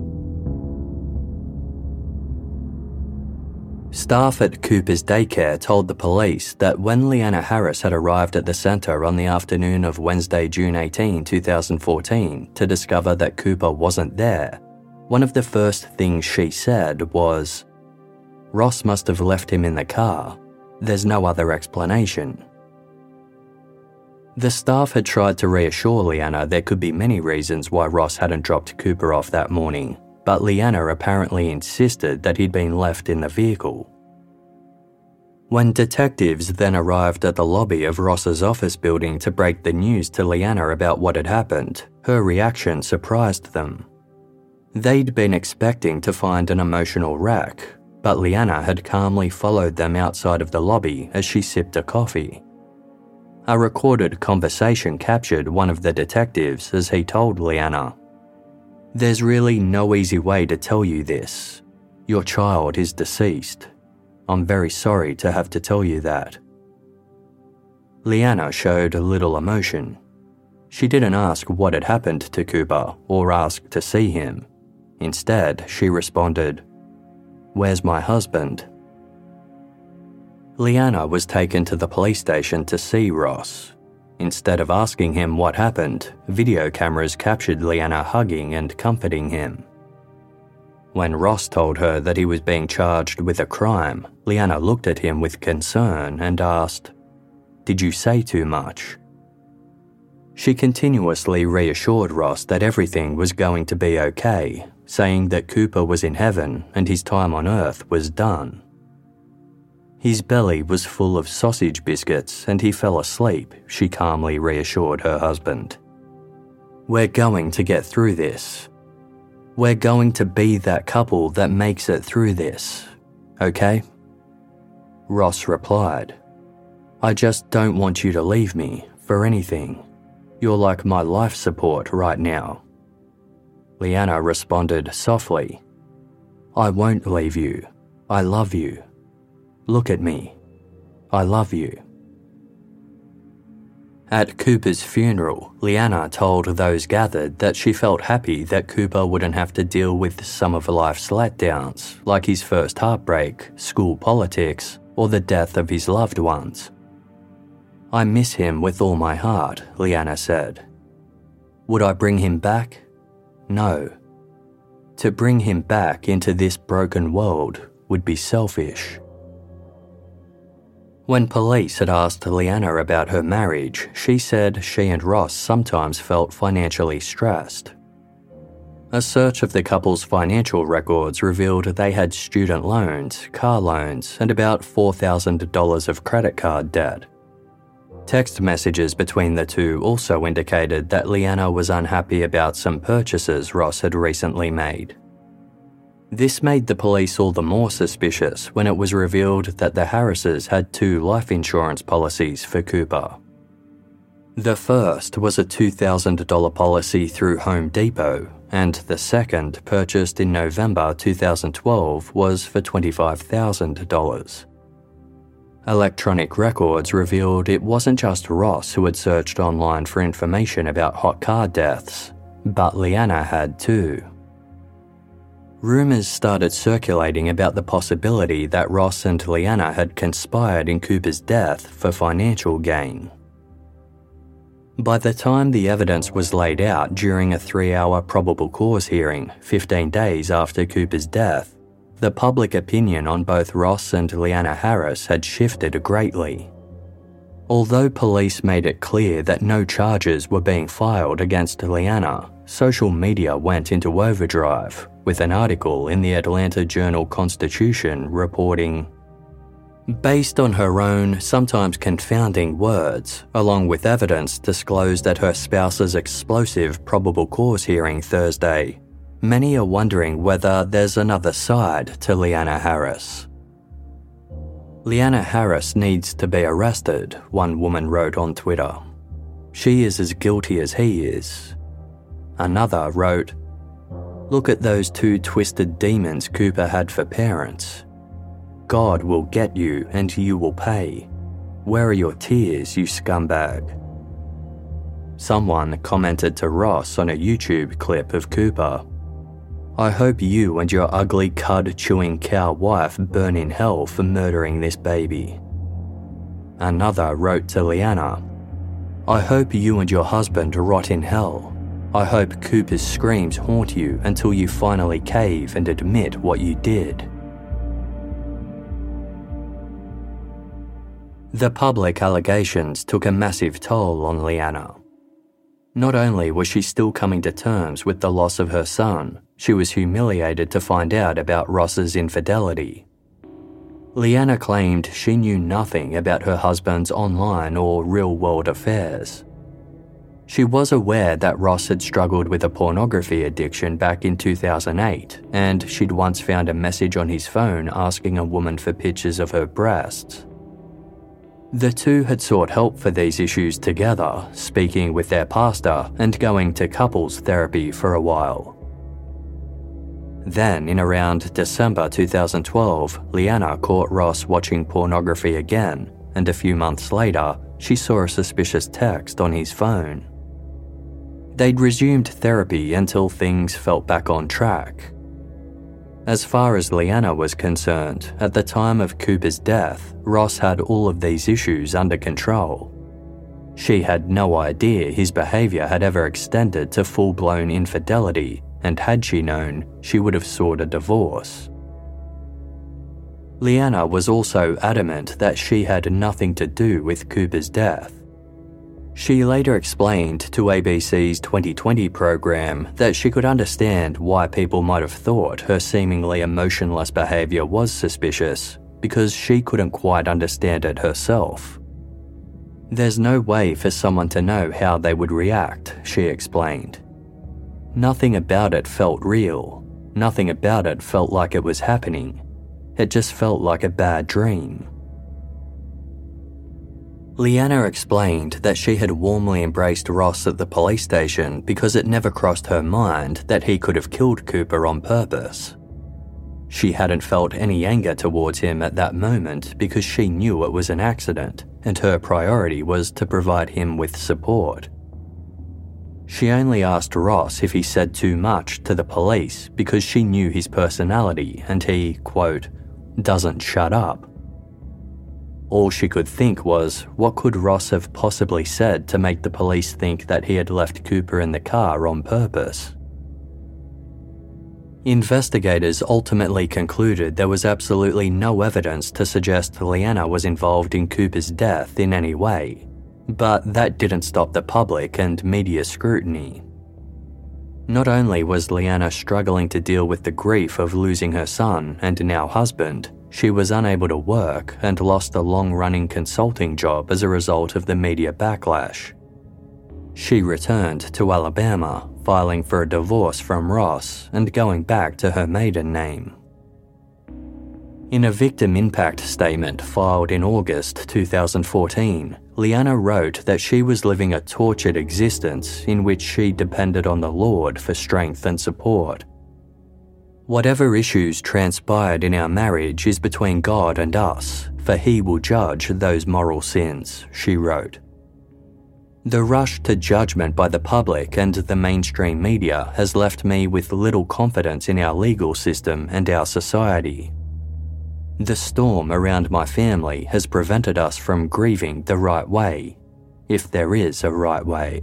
Staff at Cooper's daycare told the police that when Leanna Harris had arrived at the centre on the afternoon of Wednesday, June eighteenth, twenty fourteen, to discover that Cooper wasn't there, one of the first things she said was, "Ross must have left him in the car. There's no other explanation." The staff had tried to reassure Leanna there could be many reasons why Ross hadn't dropped Cooper off that morning, but Leanna apparently insisted that he'd been left in the vehicle. When detectives then arrived at the lobby of Ross's office building to break the news to Leanna about what had happened, her reaction surprised them. They'd been expecting to find an emotional wreck, but Leanna had calmly followed them outside of the lobby as she sipped a coffee. A recorded conversation captured one of the detectives as he told Leanna, "There's really no easy way to tell you this. Your child is deceased. I'm very sorry to have to tell you that." Leanna showed little emotion. She didn't ask what had happened to Cooper or ask to see him. Instead, she responded, "Where's my husband?" Leanna was taken to the police station to see Ross. Instead of asking him what happened, video cameras captured Leanna hugging and comforting him. When Ross told her that he was being charged with a crime, Leanna looked at him with concern and asked, "Did you say too much?" She continuously reassured Ross that everything was going to be okay, saying that Cooper was in heaven and his time on Earth was done. His belly was full of sausage biscuits and he fell asleep, she calmly reassured her husband. "We're going to get through this. We're going to be that couple that makes it through this, okay?" Ross replied, "I just don't want you to leave me for anything. You're like my life support right now." Leanna responded softly, "I won't leave you. I love you. Look at me. I love you." At Cooper's funeral, Leanna told those gathered that she felt happy that Cooper wouldn't have to deal with some of life's letdowns, like his first heartbreak, school politics, or the death of his loved ones. "I miss him with all my heart," Leanna said. "Would I bring him back? No. To bring him back into this broken world would be selfish." When police had asked Leanna about her marriage, she said she and Ross sometimes felt financially stressed. A search of the couple's financial records revealed they had student loans, car loans, and about four thousand dollars of credit card debt. Text messages between the two also indicated that Leanna was unhappy about some purchases Ross had recently made. This made the police all the more suspicious when it was revealed that the Harrises had two life insurance policies for Cooper. The first was a two thousand dollars policy through Home Depot, and the second, purchased in November two thousand twelve, was for twenty-five thousand dollars. Electronic records revealed it wasn't just Ross who had searched online for information about hot car deaths, but Leanna had too. Rumours started circulating about the possibility that Ross and Leanna had conspired in Cooper's death for financial gain. By the time the evidence was laid out during a three-hour probable cause hearing, fifteen days after Cooper's death, the public opinion on both Ross and Leanna Harris had shifted greatly. Although police made it clear that no charges were being filed against Leanna, social media went into overdrive, with an article in the Atlanta Journal-Constitution reporting, "Based on her own, sometimes confounding words, along with evidence disclosed at her spouse's explosive probable cause hearing Thursday, many are wondering whether there's another side to Leanna Harris." "Leanna Harris needs to be arrested," one woman wrote on Twitter. "She is as guilty as he is." Another wrote, "Look at those two twisted demons Cooper had for parents. God will get you and you will pay. Where are your tears, you scumbag?" Someone commented to Ross on a YouTube clip of Cooper, "I hope you and your ugly cud-chewing cow wife burn in hell for murdering this baby." Another wrote to Leanna, "I hope you and your husband rot in hell. I hope Cooper's screams haunt you until you finally cave and admit what you did." The public allegations took a massive toll on Leanna. Not only was she still coming to terms with the loss of her son, she was humiliated to find out about Ross's infidelity. Leanna claimed she knew nothing about her husband's online or real-world affairs. She was aware that Ross had struggled with a pornography addiction back in two thousand eight, and she'd once found a message on his phone asking a woman for pictures of her breasts. The two had sought help for these issues together, speaking with their pastor and going to couples therapy for a while. Then, in around December two thousand twelve, Leanna caught Ross watching pornography again, and a few months later, she saw a suspicious text on his phone. They'd resumed therapy until things felt back on track. As far as Leanna was concerned, at the time of Cooper's death, Ross had all of these issues under control. She had no idea his behaviour had ever extended to full-blown infidelity, and had she known, she would have sought a divorce. Leanna was also adamant that she had nothing to do with Cooper's death. She later explained to A B C's twenty twenty program that she could understand why people might have thought her seemingly emotionless behaviour was suspicious, because she couldn't quite understand it herself. There's no way for someone to know how they would react, she explained. Nothing about it felt real. Nothing about it felt like it was happening. It just felt like a bad dream. Leanna explained that she had warmly embraced Ross at the police station because it never crossed her mind that he could have killed Cooper on purpose. She hadn't felt any anger towards him at that moment because she knew it was an accident, and her priority was to provide him with support. She only asked Ross if he said too much to the police because she knew his personality and he, quote, doesn't shut up. All she could think was, what could Ross have possibly said to make the police think that he had left Cooper in the car on purpose? Investigators ultimately concluded there was absolutely no evidence to suggest Leanna was involved in Cooper's death in any way, but that didn't stop the public and media scrutiny. Not only was Leanna struggling to deal with the grief of losing her son and now husband, she was unable to work and lost a long-running consulting job as a result of the media backlash. She returned to Alabama, filing for a divorce from Ross and going back to her maiden name. In a victim impact statement filed in August two thousand fourteen, Leanna wrote that she was living a tortured existence in which she depended on the Lord for strength and support. Whatever issues transpired in our marriage is between God and us, for He will judge those moral sins, she wrote. The rush to judgment by the public and the mainstream media has left me with little confidence in our legal system and our society. The storm around my family has prevented us from grieving the right way, if there is a right way.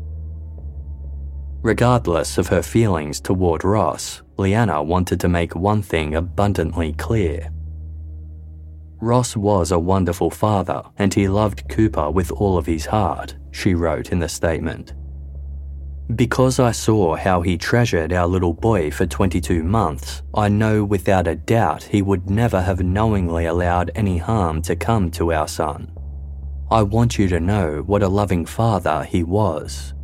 Regardless of her feelings toward Ross, Leanna wanted to make one thing abundantly clear. Ross was a wonderful father and he loved Cooper with all of his heart, she wrote in the statement. Because I saw how he treasured our little boy for twenty-two months, I know without a doubt he would never have knowingly allowed any harm to come to our son. I want you to know what a loving father he was.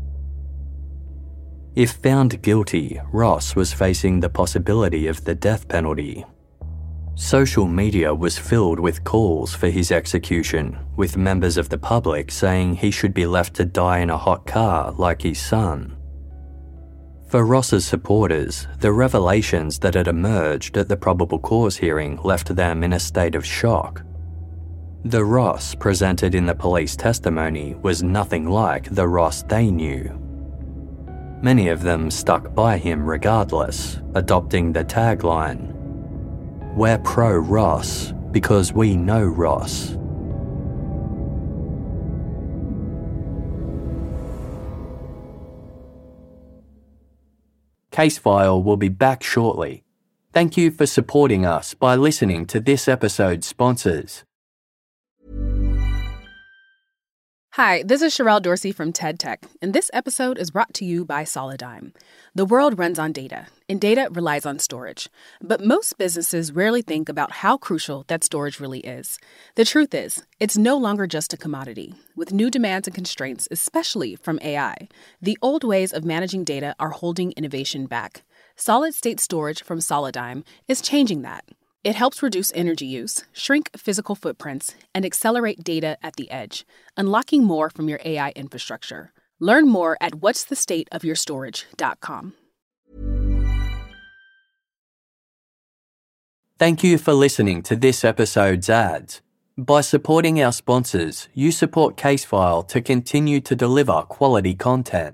If found guilty, Ross was facing the possibility of the death penalty. Social media was filled with calls for his execution, with members of the public saying he should be left to die in a hot car like his son. For Ross's supporters, the revelations that had emerged at the probable cause hearing left them in a state of shock. The Ross presented in the police testimony was nothing like the Ross they knew. Many of them stuck by him regardless, adopting the tagline, "We're pro-Ross because we know Ross." Casefile will be back shortly. Thank you for supporting us by listening to this episode's sponsors.
Hi, this is Sherelle Dorsey from TED Tech, and this episode is brought to you by Solidigm. The world runs on data, and data relies on storage. But most businesses rarely think about how crucial that storage really is. The truth is, it's no longer just a commodity. With new demands and constraints, especially from A I, the old ways of managing data are holding innovation back. Solid-state storage from Solidigm is changing that. It helps reduce energy use, shrink physical footprints, and accelerate data at the edge, unlocking more from your A I infrastructure. Learn more at whats the state of your storage dot com.
Thank you for listening to this episode's ads. By supporting our sponsors, you support Casefile to continue to deliver quality content.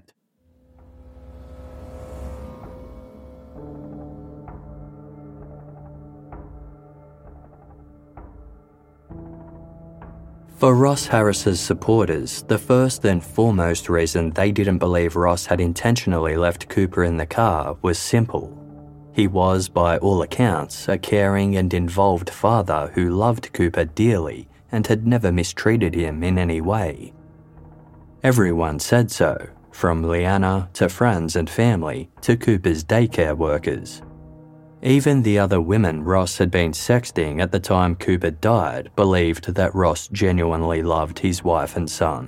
For Ross Harris's supporters, the first and foremost reason they didn't believe Ross had intentionally left Cooper in the car was simple. He was, by all accounts, a caring and involved father who loved Cooper dearly and had never mistreated him in any way. Everyone said so, from Leanna to friends and family to Cooper's daycare workers. Even the other women Ross had been sexting at the time Cooper died believed that Ross genuinely loved his wife and son.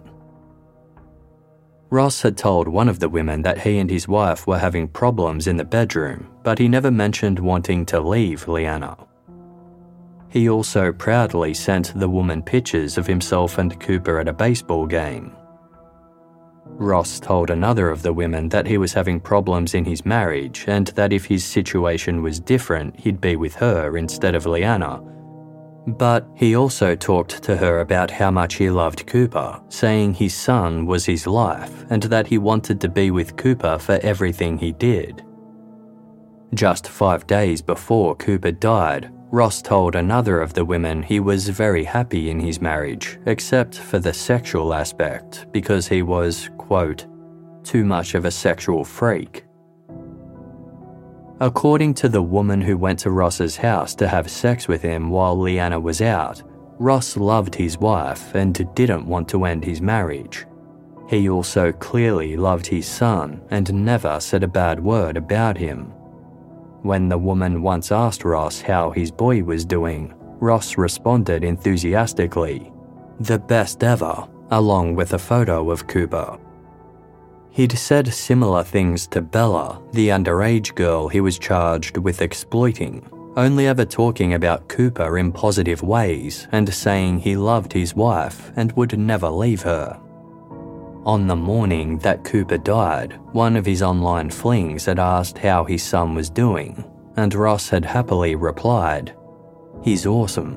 Ross had told one of the women that he and his wife were having problems in the bedroom, but he never mentioned wanting to leave Leanna. He also proudly sent the woman pictures of himself and Cooper at a baseball game. Ross told another of the women that he was having problems in his marriage and that if his situation was different, he'd be with her instead of Leanna. But he also talked to her about how much he loved Cooper, saying his son was his life and that he wanted to be with Cooper for everything he did. Just five days before Cooper died, Ross told another of the women he was very happy in his marriage, except for the sexual aspect, because he was, quote, too much of a sexual freak. According to the woman who went to Ross's house to have sex with him while Leanna was out, Ross loved his wife and didn't want to end his marriage. He also clearly loved his son and never said a bad word about him. When the woman once asked Ross how his boy was doing, Ross responded enthusiastically, "The best ever," along with a photo of Cooper. He'd said similar things to Bella, the underage girl he was charged with exploiting, only ever talking about Cooper in positive ways and saying he loved his wife and would never leave her. On the morning that Cooper died, one of his online flings had asked how his son was doing, and Ross had happily replied, "He's awesome."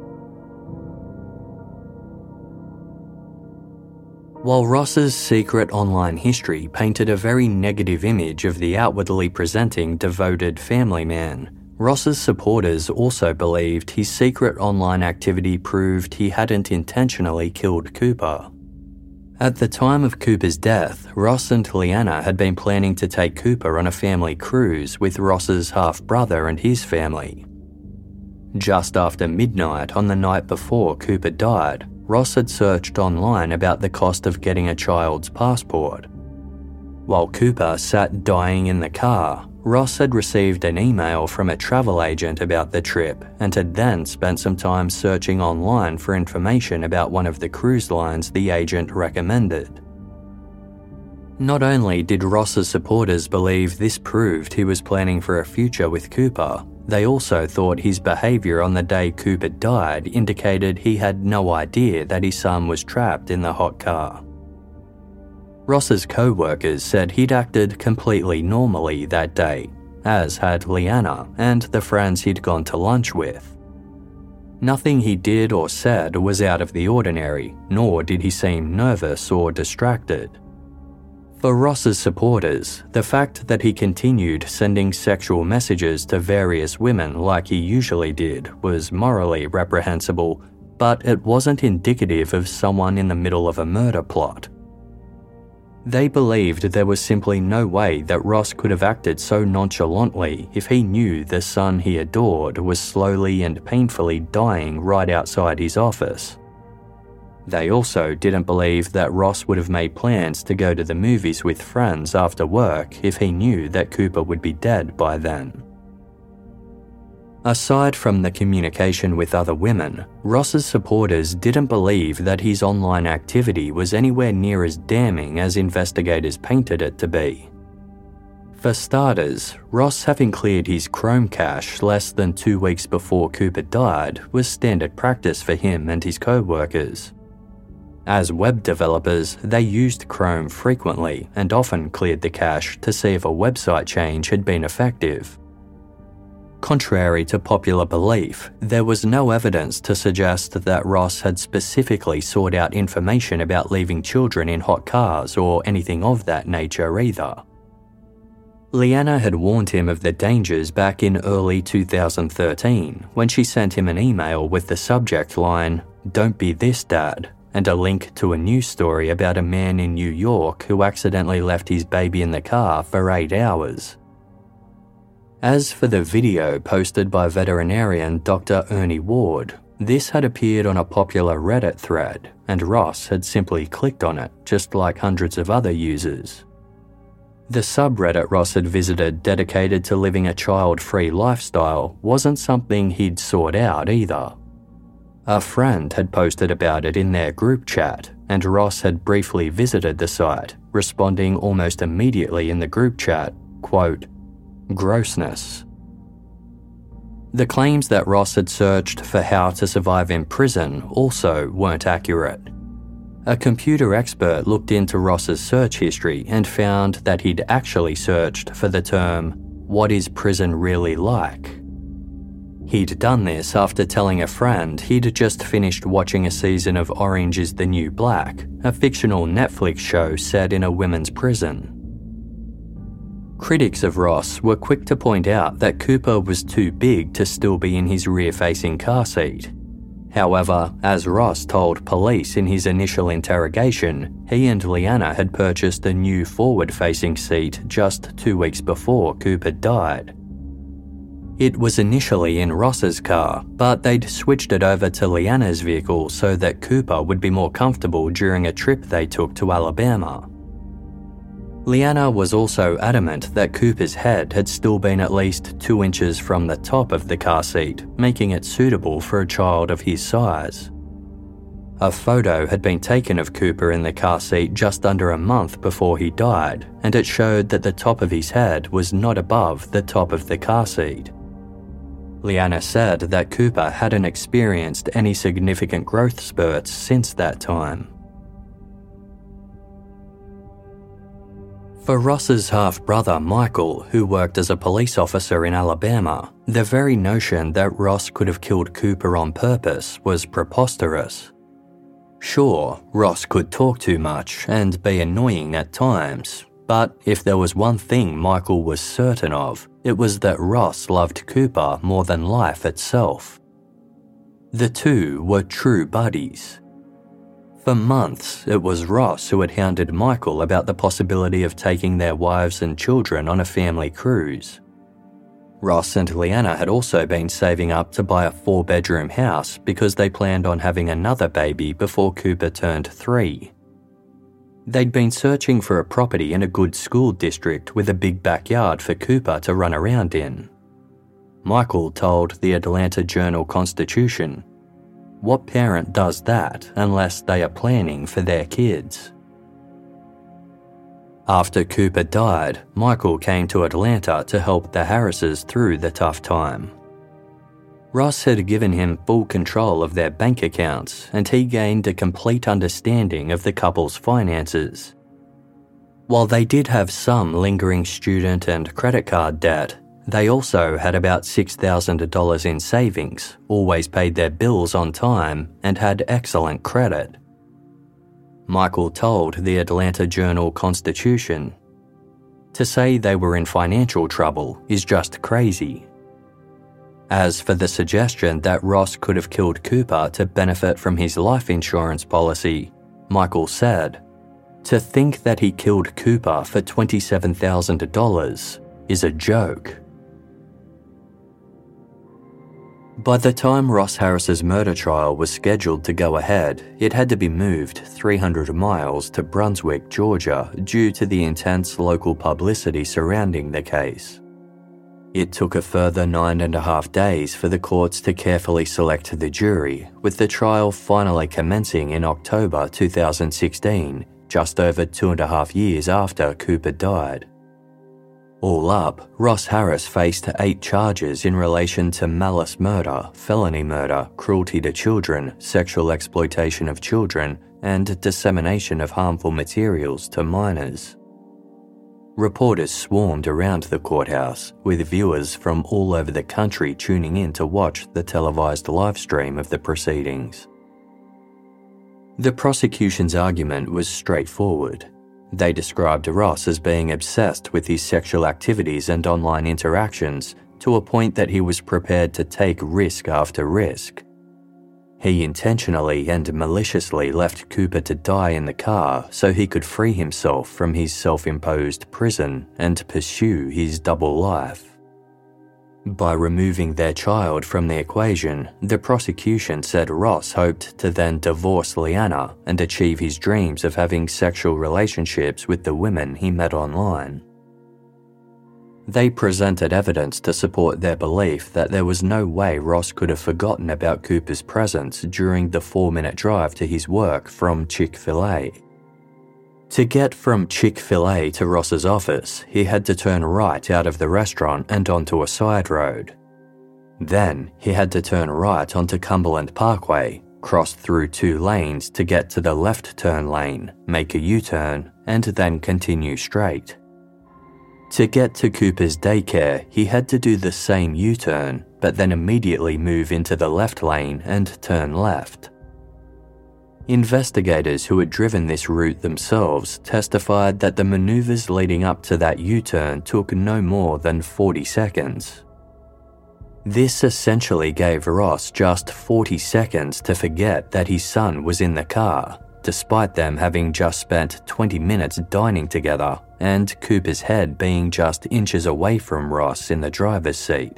While Ross's secret online history painted a very negative image of the outwardly presenting devoted family man, Ross's supporters also believed his secret online activity proved he hadn't intentionally killed Cooper. At the time of Cooper's death, Ross and Leanna had been planning to take Cooper on a family cruise with Ross's half-brother and his family. Just after midnight on the night before Cooper died, Ross had searched online about the cost of getting a child's passport. While Cooper sat dying in the car, Ross had received an email from a travel agent about the trip and had then spent some time searching online for information about one of the cruise lines the agent recommended. Not only did Ross's supporters believe this proved he was planning for a future with Cooper, they also thought his behaviour on the day Cooper died indicated he had no idea that his son was trapped in the hot car. Ross's co-workers said he'd acted completely normally that day, as had Leanna and the friends he'd gone to lunch with. Nothing he did or said was out of the ordinary, nor did he seem nervous or distracted. For Ross's supporters, the fact that he continued sending sexual messages to various women like he usually did was morally reprehensible, but it wasn't indicative of someone in the middle of a murder plot. They believed there was simply no way that Ross could have acted so nonchalantly if he knew the son he adored was slowly and painfully dying right outside his office. They also didn't believe that Ross would have made plans to go to the movies with friends after work if he knew that Cooper would be dead by then. Aside from the communication with other women, Ross's supporters didn't believe that his online activity was anywhere near as damning as investigators painted it to be. For starters, Ross having cleared his Chrome cache less than two weeks before Cooper died was standard practice for him and his co-workers. As web developers, they used Chrome frequently and often cleared the cache to see if a website change had been effective. Contrary to popular belief, there was no evidence to suggest that Ross had specifically sought out information about leaving children in hot cars or anything of that nature either. Leanna had warned him of the dangers back in early two thousand thirteen when she sent him an email with the subject line, "Don't be this dad," and a link to a news story about a man in New York who accidentally left his baby in the car for eight hours. As for the video posted by veterinarian Doctor Ernie Ward, this had appeared on a popular Reddit thread, and Ross had simply clicked on it, just like hundreds of other users. The subreddit Ross had visited dedicated to living a child-free lifestyle wasn't something he'd sought out either. A friend had posted about it in their group chat, and Ross had briefly visited the site, responding almost immediately in the group chat, quote, "Grossness." The claims that Ross had searched for how to survive in prison also weren't accurate. A computer expert looked into Ross's search history and found that he'd actually searched for the term, "What is prison really like?" He'd done this after telling a friend he'd just finished watching a season of Orange is the New Black, a fictional Netflix show set in a women's prison. Critics of Ross were quick to point out that Cooper was too big to still be in his rear-facing car seat. However, as Ross told police in his initial interrogation, he and Leanna had purchased a new forward-facing seat just two weeks before Cooper died. It was initially in Ross's car, but they'd switched it over to Leanna's vehicle so that Cooper would be more comfortable during a trip they took to Alabama. Leanna was also adamant that Cooper's head had still been at least two inches from the top of the car seat, making it suitable for a child of his size. A photo had been taken of Cooper in the car seat just under a month before he died, and it showed that the top of his head was not above the top of the car seat. Leanna said that Cooper hadn't experienced any significant growth spurts since that time. For Ross's half-brother Michael, who worked as a police officer in Alabama, the very notion that Ross could have killed Cooper on purpose was preposterous. Sure, Ross could talk too much and be annoying at times, but if there was one thing Michael was certain of, it was that Ross loved Cooper more than life itself. The two were true buddies. For months, it was Ross who had hounded Michael about the possibility of taking their wives and children on a family cruise. Ross and Leanna had also been saving up to buy a four-bedroom house because they planned on having another baby before Cooper turned three. They'd been searching for a property in a good school district with a big backyard for Cooper to run around in. Michael told the Atlanta Journal-Constitution, "What parent does that unless they are planning for their kids?" After Cooper died, Michael came to Atlanta to help the Harrises through the tough time. Ross had given him full control of their bank accounts, and he gained a complete understanding of the couple's finances. While they did have some lingering student and credit card debt, they also had about six thousand dollars in savings, always paid their bills on time, and had excellent credit. Michael told the Atlanta Journal-Constitution, "To say they were in financial trouble is just crazy." As for the suggestion that Ross could have killed Cooper to benefit from his life insurance policy, Michael said, "To think that he killed Cooper for twenty-seven thousand dollars is a joke." By the time Ross Harris's murder trial was scheduled to go ahead, it had to be moved three hundred miles to Brunswick, Georgia, due to the intense local publicity surrounding the case. It took a further nine and a half days for the courts to carefully select the jury, with the trial finally commencing in October two thousand sixteen, just over two and a half years after Cooper died. All up, Ross Harris faced eight charges in relation to malice murder, felony murder, cruelty to children, sexual exploitation of children, and dissemination of harmful materials to minors. Reporters swarmed around the courthouse, with viewers from all over the country tuning in to watch the televised livestream of the proceedings. The prosecution's argument was straightforward. They described Ross as being obsessed with his sexual activities and online interactions to a point that he was prepared to take risk after risk. He intentionally and maliciously left Cooper to die in the car so he could free himself from his self-imposed prison and pursue his double life. By removing their child from the equation, the prosecution said Ross hoped to then divorce Leanna and achieve his dreams of having sexual relationships with the women he met online. They presented evidence to support their belief that there was no way Ross could have forgotten about Cooper's presence during the four-minute drive to his work from Chick-fil-A. To get from Chick-fil-A to Ross's office, he had to turn right out of the restaurant and onto a side road. Then, he had to turn right onto Cumberland Parkway, cross through two lanes to get to the left turn lane, make a U-turn, and then continue straight. To get to Cooper's daycare, he had to do the same U-turn, but then immediately move into the left lane and turn left. Investigators who had driven this route themselves testified that the maneuvers leading up to that U-turn took no more than forty seconds. This essentially gave Ross just forty seconds to forget that his son was in the car, despite them having just spent twenty minutes dining together and Cooper's head being just inches away from Ross in the driver's seat.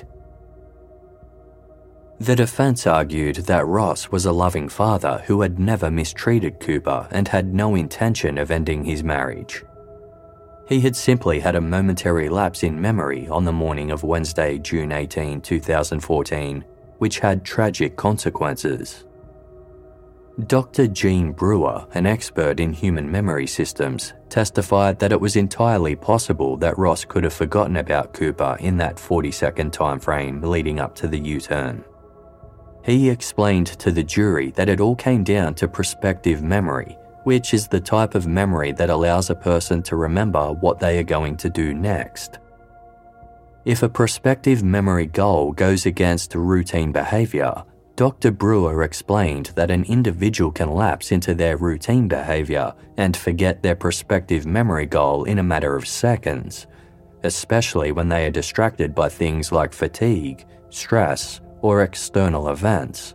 The defense argued that Ross was a loving father who had never mistreated Cooper and had no intention of ending his marriage. He had simply had a momentary lapse in memory on the morning of Wednesday, June eighteenth, twenty fourteen, which had tragic consequences. Doctor Jean Brewer, an expert in human memory systems, testified that it was entirely possible that Ross could have forgotten about Cooper in that forty-second time frame leading up to the U-turn. He explained to the jury that it all came down to prospective memory, which is the type of memory that allows a person to remember what they are going to do next. If a prospective memory goal goes against routine behavior, Doctor Brewer explained that an individual can lapse into their routine behavior and forget their prospective memory goal in a matter of seconds, especially when they are distracted by things like fatigue, stress, or external events.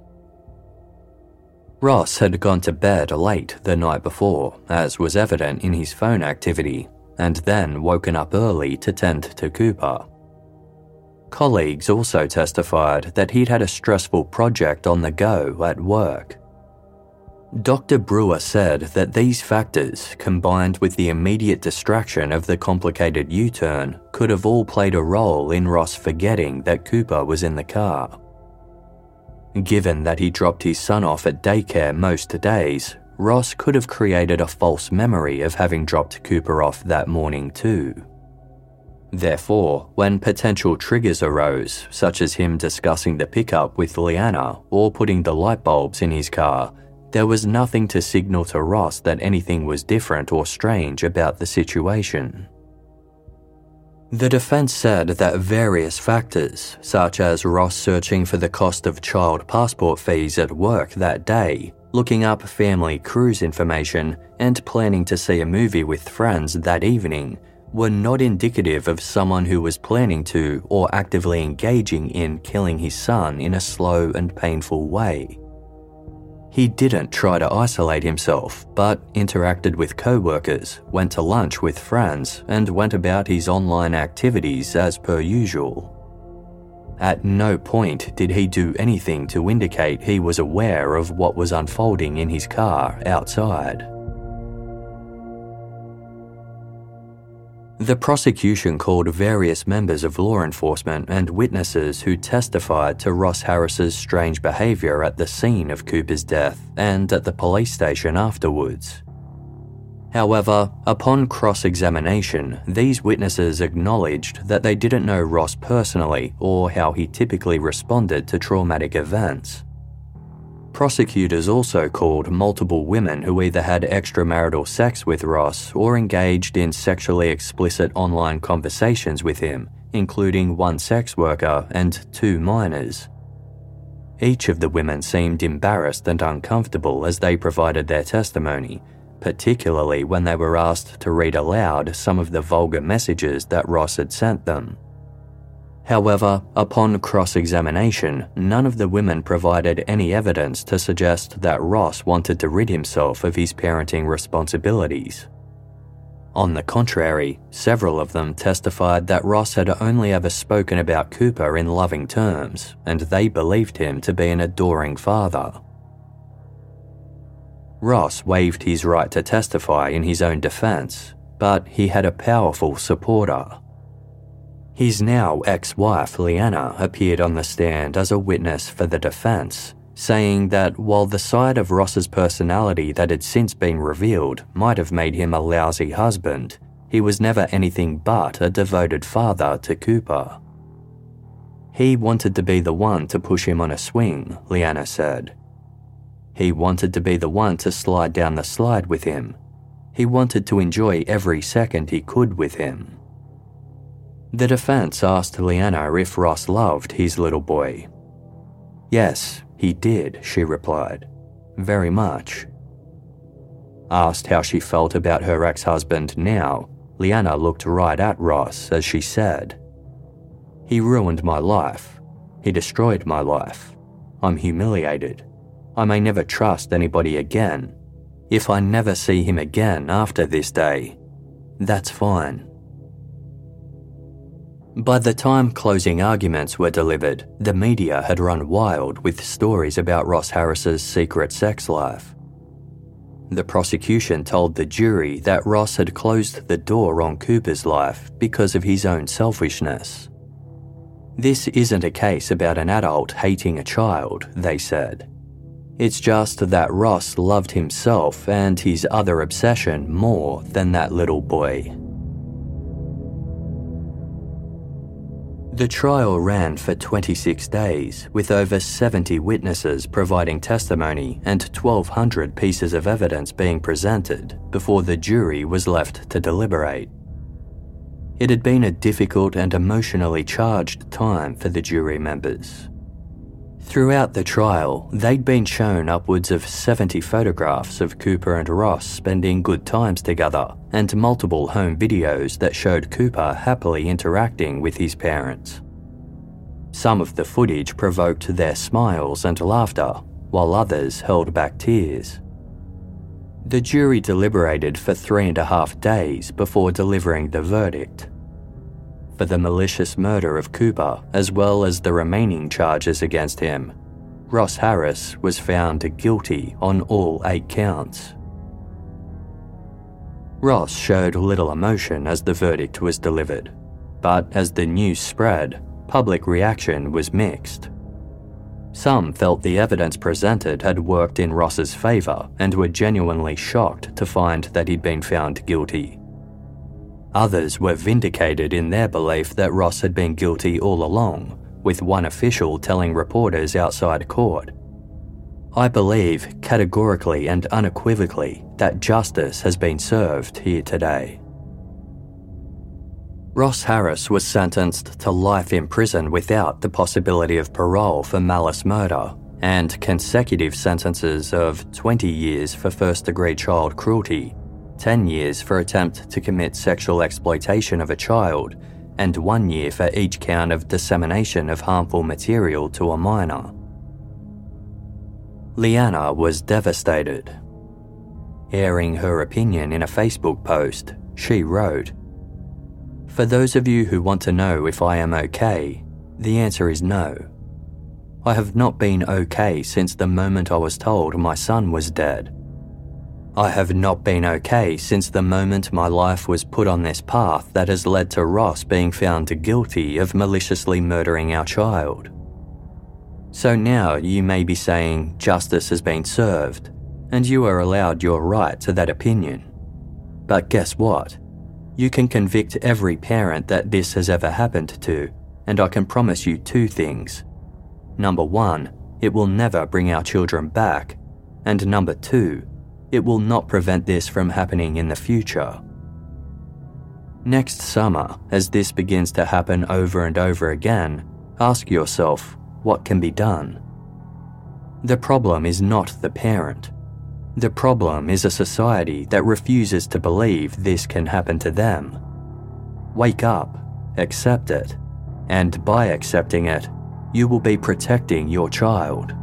Ross had gone to bed late the night before, as was evident in his phone activity, and then woken up early to tend to Cooper. Colleagues also testified that he'd had a stressful project on the go at work. Doctor Brewer said that these factors, combined with the immediate distraction of the complicated U-turn, could have all played a role in Ross forgetting that Cooper was in the car. Given that he dropped his son off at daycare most days, Ross could have created a false memory of having dropped Cooper off that morning too. Therefore, when potential triggers arose, such as him discussing the pickup with Leanna or putting the light bulbs in his car, there was nothing to signal to Ross that anything was different or strange about the situation. The defense said that various factors, such as Ross searching for the cost of child passport fees at work that day, looking up family cruise information, and planning to see a movie with friends that evening, were not indicative of someone who was planning to or actively engaging in killing his son in a slow and painful way. He didn't try to isolate himself, but interacted with co-workers, went to lunch with friends, and went about his online activities as per usual. At no point did he do anything to indicate he was aware of what was unfolding in his car outside. The prosecution called various members of law enforcement and witnesses who testified to Ross Harris's strange behaviour at the scene of Cooper's death and at the police station afterwards. However, upon cross-examination, these witnesses acknowledged that they didn't know Ross personally or how he typically responded to traumatic events. Prosecutors also called multiple women who either had extramarital sex with Ross or engaged in sexually explicit online conversations with him, including one sex worker and two minors. Each of the women seemed embarrassed and uncomfortable as they provided their testimony, particularly when they were asked to read aloud some of the vulgar messages that Ross had sent them. However, upon cross-examination, none of the women provided any evidence to suggest that Ross wanted to rid himself of his parenting responsibilities. On the contrary, several of them testified that Ross had only ever spoken about Cooper in loving terms, and they believed him to be an adoring father. Ross waived his right to testify in his own defense, but he had a powerful supporter. His now ex-wife, Leanna, appeared on the stand as a witness for the defense, saying that while the side of Ross's personality that had since been revealed might have made him a lousy husband, he was never anything but a devoted father to Cooper. He wanted to be the one to push him on a swing, Leanna said. He wanted to be the one to slide down the slide with him. He wanted to enjoy every second he could with him. The defense asked Leanna if Ross loved his little boy. Yes, he did, she replied. Very much. Asked how she felt about her ex-husband now, Leanna looked right at Ross as she said, "He ruined my life. He destroyed my life. I'm humiliated. I may never trust anybody again. If I never see him again after this day, that's fine." By the time closing arguments were delivered, the media had run wild with stories about Ross Harris's secret sex life. The prosecution told the jury that Ross had closed the door on Cooper's life because of his own selfishness. This isn't a case about an adult hating a child, they said. It's just that Ross loved himself and his other obsession more than that little boy. The trial ran for twenty-six days, with over seventy witnesses providing testimony and twelve hundred pieces of evidence being presented before the jury was left to deliberate. It had been a difficult and emotionally charged time for the jury members. Throughout the trial, they'd been shown upwards of seventy photographs of Cooper and Ross spending good times together, and multiple home videos that showed Cooper happily interacting with his parents. Some of the footage provoked their smiles and laughter, while others held back tears. The jury deliberated for three and a half days before delivering the verdict. For the malicious murder of Cooper, as well as the remaining charges against him, Ross Harris was found guilty on all eight counts. Ross showed little emotion as the verdict was delivered, but as the news spread, public reaction was mixed. Some felt the evidence presented had worked in Ross's favour and were genuinely shocked to find that he'd been found guilty. Others were vindicated in their belief that Ross had been guilty all along, with one official telling reporters outside court, "I believe categorically and unequivocally that justice has been served here today." Ross Harris was sentenced to life in prison without the possibility of parole for malice murder, and consecutive sentences of twenty years for first-degree child cruelty, ten years for attempt to commit sexual exploitation of a child, and one year for each count of dissemination of harmful material to a minor. Leanna was devastated. Airing her opinion in a Facebook post, she wrote, "For those of you who want to know if I am okay, The answer is no. I have not been okay since the moment I was told my son was dead. I have not been okay since the moment my life was put on this path that has led to Ross being found guilty of maliciously murdering our child. So now you may be saying justice has been served, and you are allowed your right to that opinion. But guess what? You can convict every parent that this has ever happened to, and I can promise you two things. Number one, it will never bring our children back, and number two, it will not prevent this from happening in the future. Next summer, as this begins to happen over and over again, ask yourself, what can be done? The problem is not the parent. The problem is a society that refuses to believe this can happen to them. Wake up, accept it, and by accepting it, you will be protecting your child.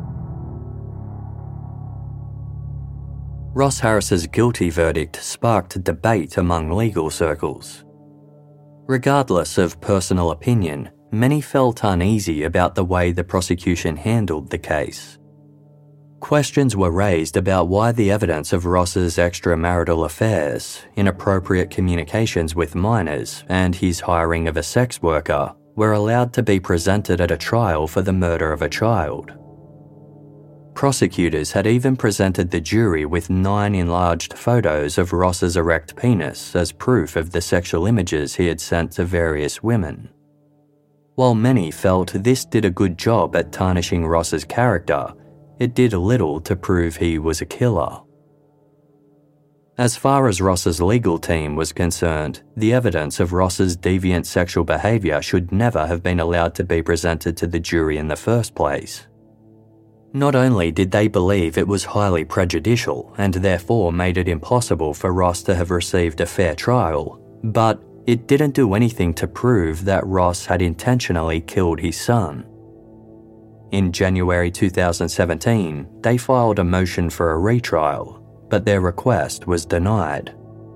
Ross Harris's guilty verdict sparked debate among legal circles. Regardless of personal opinion, many felt uneasy about the way the prosecution handled the case. Questions were raised about why the evidence of Ross's extramarital affairs, inappropriate communications with minors, and his hiring of a sex worker were allowed to be presented at a trial for the murder of a child. Prosecutors had even presented the jury with nine enlarged photos of Ross's erect penis as proof of the sexual images he had sent to various women. While many felt this did a good job at tarnishing Ross's character, it did little to prove he was a killer. As far as Ross's legal team was concerned, the evidence of Ross's deviant sexual behaviour should never have been allowed to be presented to the jury in the first place. Not only did they believe it was highly prejudicial and therefore made it impossible for Ross to have received a fair trial, but it didn't do anything to prove that Ross had intentionally killed his son. In January two thousand seventeen, they filed a motion for a retrial, but their request was denied.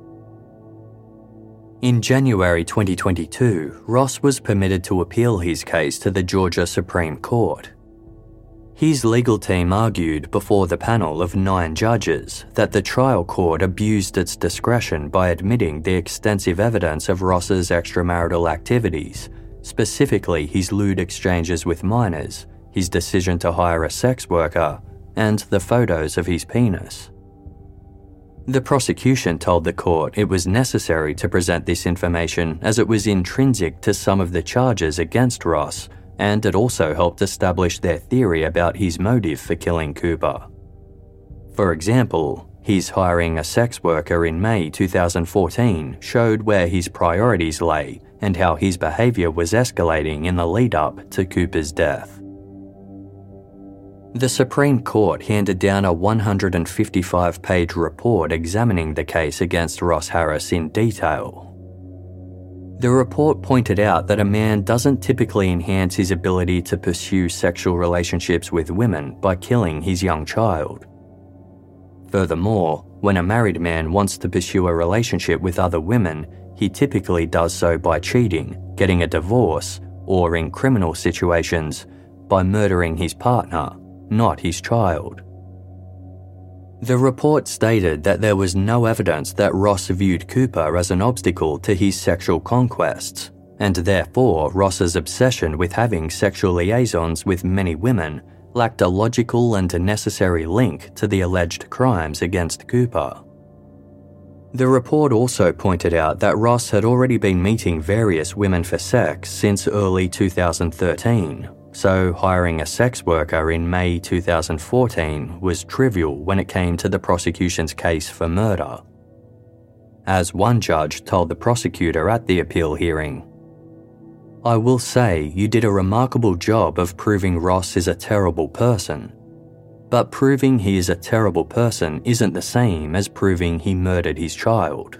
In January twenty twenty-two, Ross was permitted to appeal his case to the Georgia Supreme Court. His legal team argued before the panel of nine judges that the trial court abused its discretion by admitting the extensive evidence of Ross's extramarital activities, specifically his lewd exchanges with minors, his decision to hire a sex worker, and the photos of his penis. The prosecution told the court it was necessary to present this information as it was intrinsic to some of the charges against Ross, and it also helped establish their theory about his motive for killing Cooper. For example, his hiring a sex worker in May two thousand fourteen showed where his priorities lay and how his behaviour was escalating in the lead-up to Cooper's death. The Supreme Court handed down a one hundred fifty-five page report examining the case against Ross Harris in detail. The report pointed out that a man doesn't typically enhance his ability to pursue sexual relationships with women by killing his young child. Furthermore, when a married man wants to pursue a relationship with other women, he typically does so by cheating, getting a divorce, or in criminal situations, by murdering his partner, not his child. The report stated that there was no evidence that Ross viewed Cooper as an obstacle to his sexual conquests, and therefore Ross's obsession with having sexual liaisons with many women lacked a logical and necessary link to the alleged crimes against Cooper. The report also pointed out that Ross had already been meeting various women for sex since early two thousand thirteen, so hiring a sex worker in May two thousand fourteen was trivial when it came to the prosecution's case for murder. As one judge told the prosecutor at the appeal hearing, "I will say you did a remarkable job of proving Ross is a terrible person, but proving he is a terrible person isn't the same as proving he murdered his child."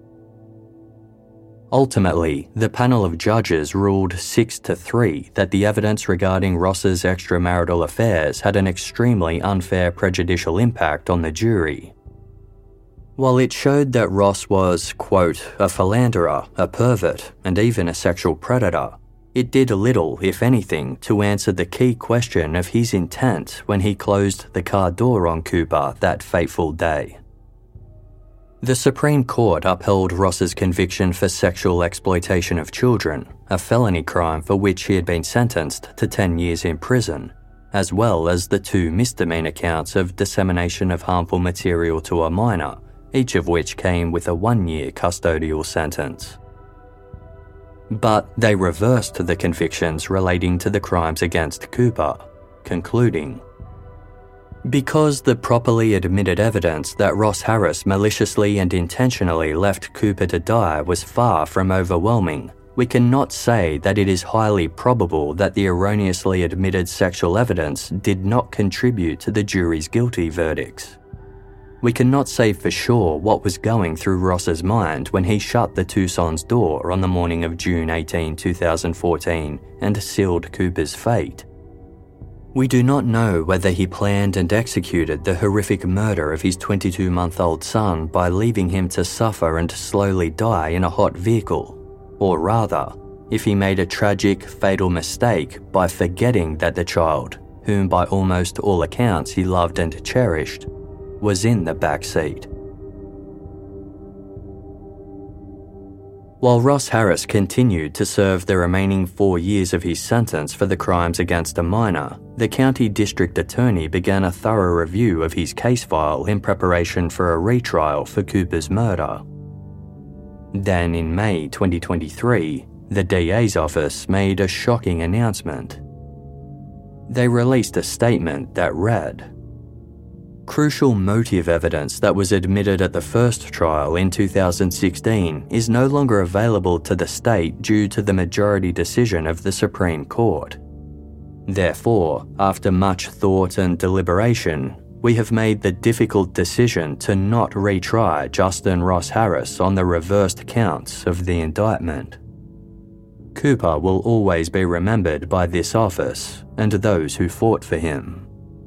Ultimately, the panel of judges ruled six to three that the evidence regarding Ross's extramarital affairs had an extremely unfair prejudicial impact on the jury. While it showed that Ross was, quote, a philanderer, a pervert, and even a sexual predator, It did little, if anything, to answer the key question of his intent when he closed the car door on Cooper that fateful day. The Supreme Court upheld Ross's conviction for sexual exploitation of children, a felony crime for which he had been sentenced to ten years in prison, as well as the two misdemeanor counts of dissemination of harmful material to a minor, each of which came with a one-year custodial sentence. But they reversed the convictions relating to the crimes against Cooper, concluding, "Because the properly admitted evidence that Ross Harris maliciously and intentionally left Cooper to die was far from overwhelming, we cannot say that it is highly probable that the erroneously admitted sexual evidence did not contribute to the jury's guilty verdicts. We cannot say for sure what was going through Ross's mind when he shut the Tucson's door on the morning of June eighteenth, twenty fourteen and sealed Cooper's fate. We do not know whether he planned and executed the horrific murder of his twenty-two-month-old son by leaving him to suffer and slowly die in a hot vehicle, or rather, if he made a tragic, fatal mistake by forgetting that the child, whom by almost all accounts he loved and cherished, was in the back seat. While Ross Harris continued to serve the remaining four years of his sentence for the crimes against a minor, the county district attorney began a thorough review of his case file in preparation for a retrial for Cooper's murder. Then in May twenty twenty-three, the D A's office made a shocking announcement. They released a statement that read, "Crucial motive evidence that was admitted at the first trial in two thousand sixteen is no longer available to the state due to the majority decision of the Supreme Court. Therefore, after much thought and deliberation, we have made the difficult decision to not retry Justin Ross Harris on the reversed counts of the indictment. Cooper will always be remembered by this office and those who fought for him."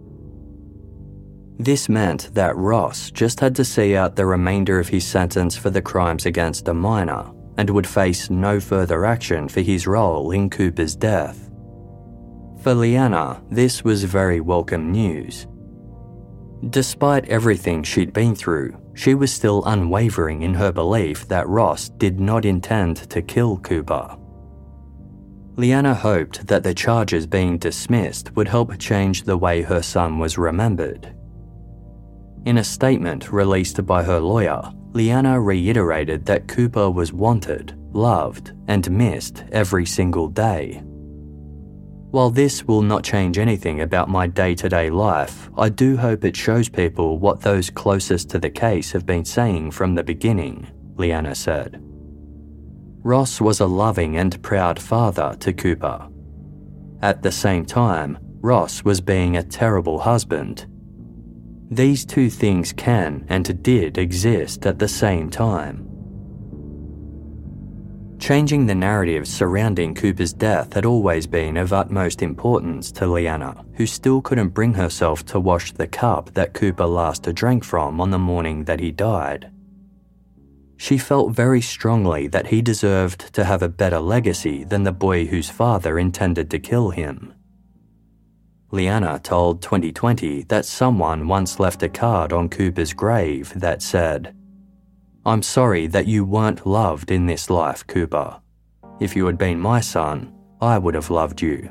This meant that Ross just had to see out the remainder of his sentence for the crimes against a minor and would face no further action for his role in Cooper's death. For Leanna, this was very welcome news. Despite everything she'd been through, she was still unwavering in her belief that Ross did not intend to kill Cooper. Leanna hoped that the charges being dismissed would help change the way her son was remembered. In a statement released by her lawyer, Leanna reiterated that Cooper was wanted, loved, and missed every single day. "While this will not change anything about my day-to-day life, I do hope it shows people what those closest to the case have been saying from the beginning," Leanna said. Ross was a loving and proud father to Cooper. At the same time, Ross was being a terrible husband. These two things can and did exist at the same time. Changing the narrative surrounding Cooper's death had always been of utmost importance to Leanna, who still couldn't bring herself to wash the cup that Cooper last drank from on the morning that he died. She felt very strongly that he deserved to have a better legacy than the boy whose father intended to kill him. Leanna told twenty twenty that someone once left a card on Cooper's grave that said, "I'm sorry that you weren't loved in this life, Cooper. If you had been my son, I would have loved you."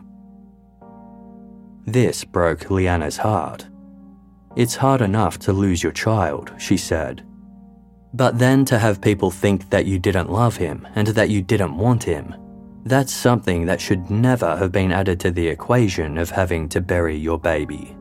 This broke Leanna's heart. "It's hard enough to lose your child," she said. "But then to have people think that you didn't love him and that you didn't want him, that's something that should never have been added to the equation of having to bury your baby."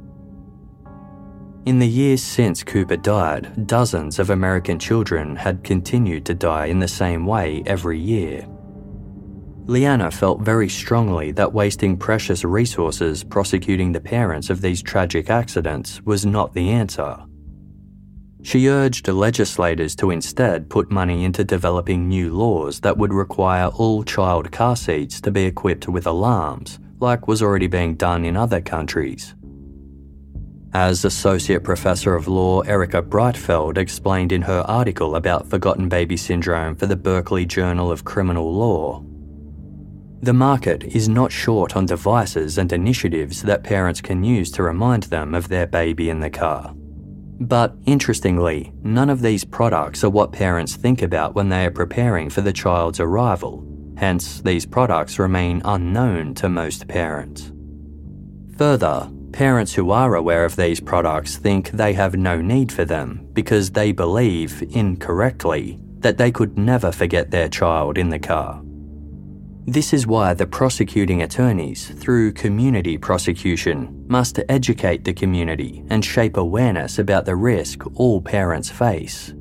In the years since Cooper died, dozens of American children had continued to die in the same way every year. Leanna felt very strongly that wasting precious resources prosecuting the parents of these tragic accidents was not the answer. She urged legislators to instead put money into developing new laws that would require all child car seats to be equipped with alarms, like was already being done in other countries. As Associate Professor of Law Erica Breitfeld explained in her article about forgotten baby syndrome for the Berkeley Journal of Criminal Law, The market is not short on devices and initiatives that parents can use to remind them of their baby in the car. But interestingly, none of these products are what parents think about when they are preparing for the child's arrival. Hence, these products remain unknown to most parents. Further, parents who are aware of these products think they have no need for them because they believe, incorrectly, that they could never forget their child in the car. This is why the prosecuting attorneys, through community prosecution, must educate the community and shape awareness about the risk all parents face.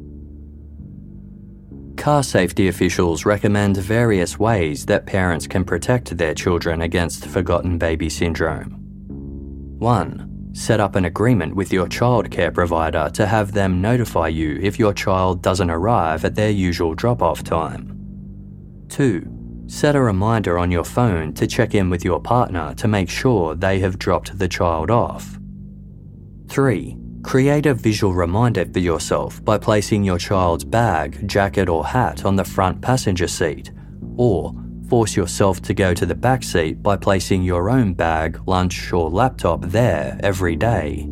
Car safety officials recommend various ways that parents can protect their children against forgotten baby syndrome. one. Set up an agreement with your childcare provider to have them notify you if your child doesn't arrive at their usual drop-off time. two. Set a reminder on your phone to check in with your partner to make sure they have dropped the child off. three. Create a visual reminder for yourself by placing your child's bag, jacket or hat on the front passenger seat, or force yourself to go to the back seat by placing your own bag, lunch or laptop there every day.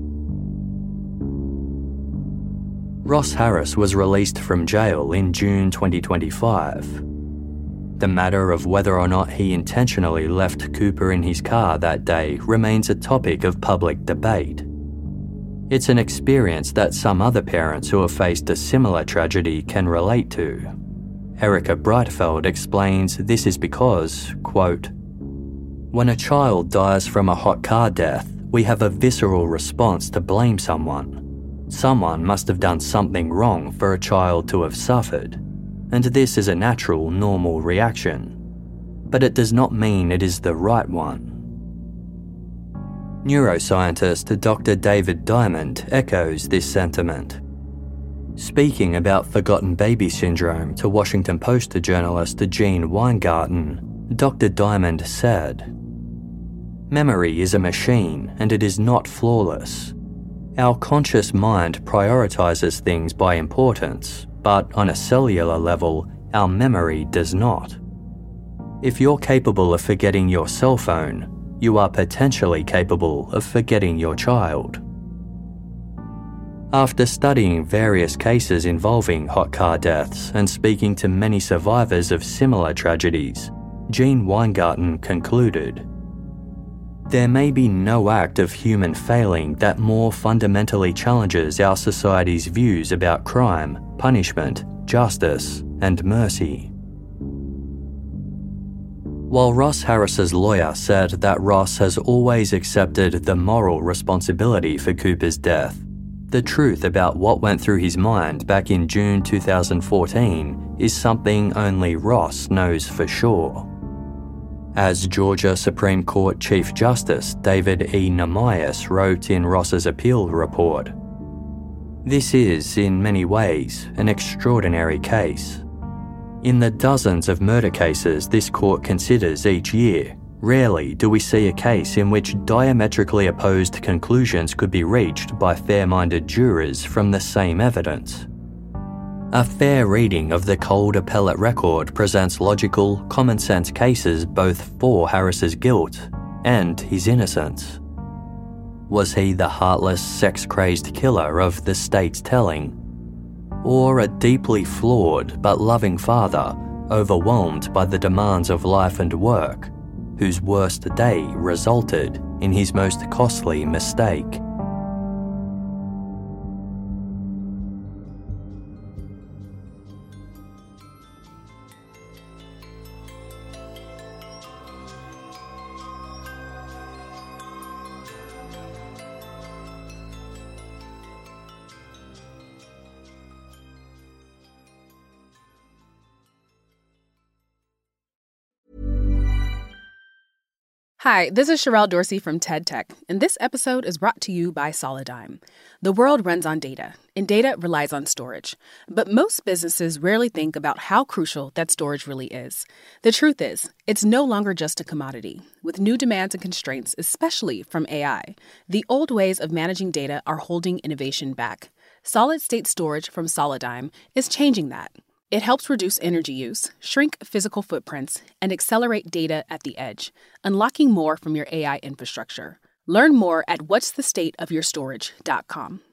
Ross Harris was released from jail in June twenty twenty-five. The matter of whether or not he intentionally left Cooper in his car that day remains a topic of public debate. It's an experience that some other parents who have faced a similar tragedy can relate to. Erica Breitfeld explains this is because, quote, "When a child dies from a hot car death, we have a visceral response to blame someone. Someone must have done something wrong for a child to have suffered. And this is a natural, normal reaction. But it does not mean it is the right one." Neuroscientist Doctor David Diamond echoes this sentiment. Speaking about forgotten baby syndrome to Washington Post journalist Gene Weingarten, Doctor Diamond said, "Memory is a machine and it is not flawless. Our conscious mind prioritizes things by importance, but on a cellular level, our memory does not. If you're capable of forgetting your cell phone, you are potentially capable of forgetting your child." After studying various cases involving hot car deaths and speaking to many survivors of similar tragedies, Gene Weingarten concluded, "There may be no act of human failing that more fundamentally challenges our society's views about crime, punishment, justice, and mercy." While Ross Harris's lawyer said that Ross has always accepted the moral responsibility for Cooper's death, the truth about what went through his mind back in June two thousand fourteen is something only Ross knows for sure. As Georgia Supreme Court Chief Justice David E. Namias wrote in Ross's appeal report, "This is, in many ways, an extraordinary case. In the dozens of murder cases this court considers each year, rarely do we see a case in which diametrically opposed conclusions could be reached by fair-minded jurors from the same evidence. A fair reading of the cold appellate record presents logical, common-sense cases both for Harris's guilt and his innocence. Was he the heartless, sex-crazed killer of the state's telling? Or a deeply flawed but loving father overwhelmed by the demands of life and work, whose worst day resulted in his most costly mistake?"
Hi, this is Sherelle Dorsey from TED Tech, and this episode is brought to you by Solidigm. The world runs on data, and data relies on storage. But most businesses rarely think about how crucial that storage really is. The truth is, it's no longer just a commodity. With new demands and constraints, especially from A I, the old ways of managing data are holding innovation back. Solid-state storage from Solidigm is changing that. It helps reduce energy use, shrink physical footprints, and accelerate data at the edge, unlocking more from your A I infrastructure. Learn more at what's the state of your storage dot com.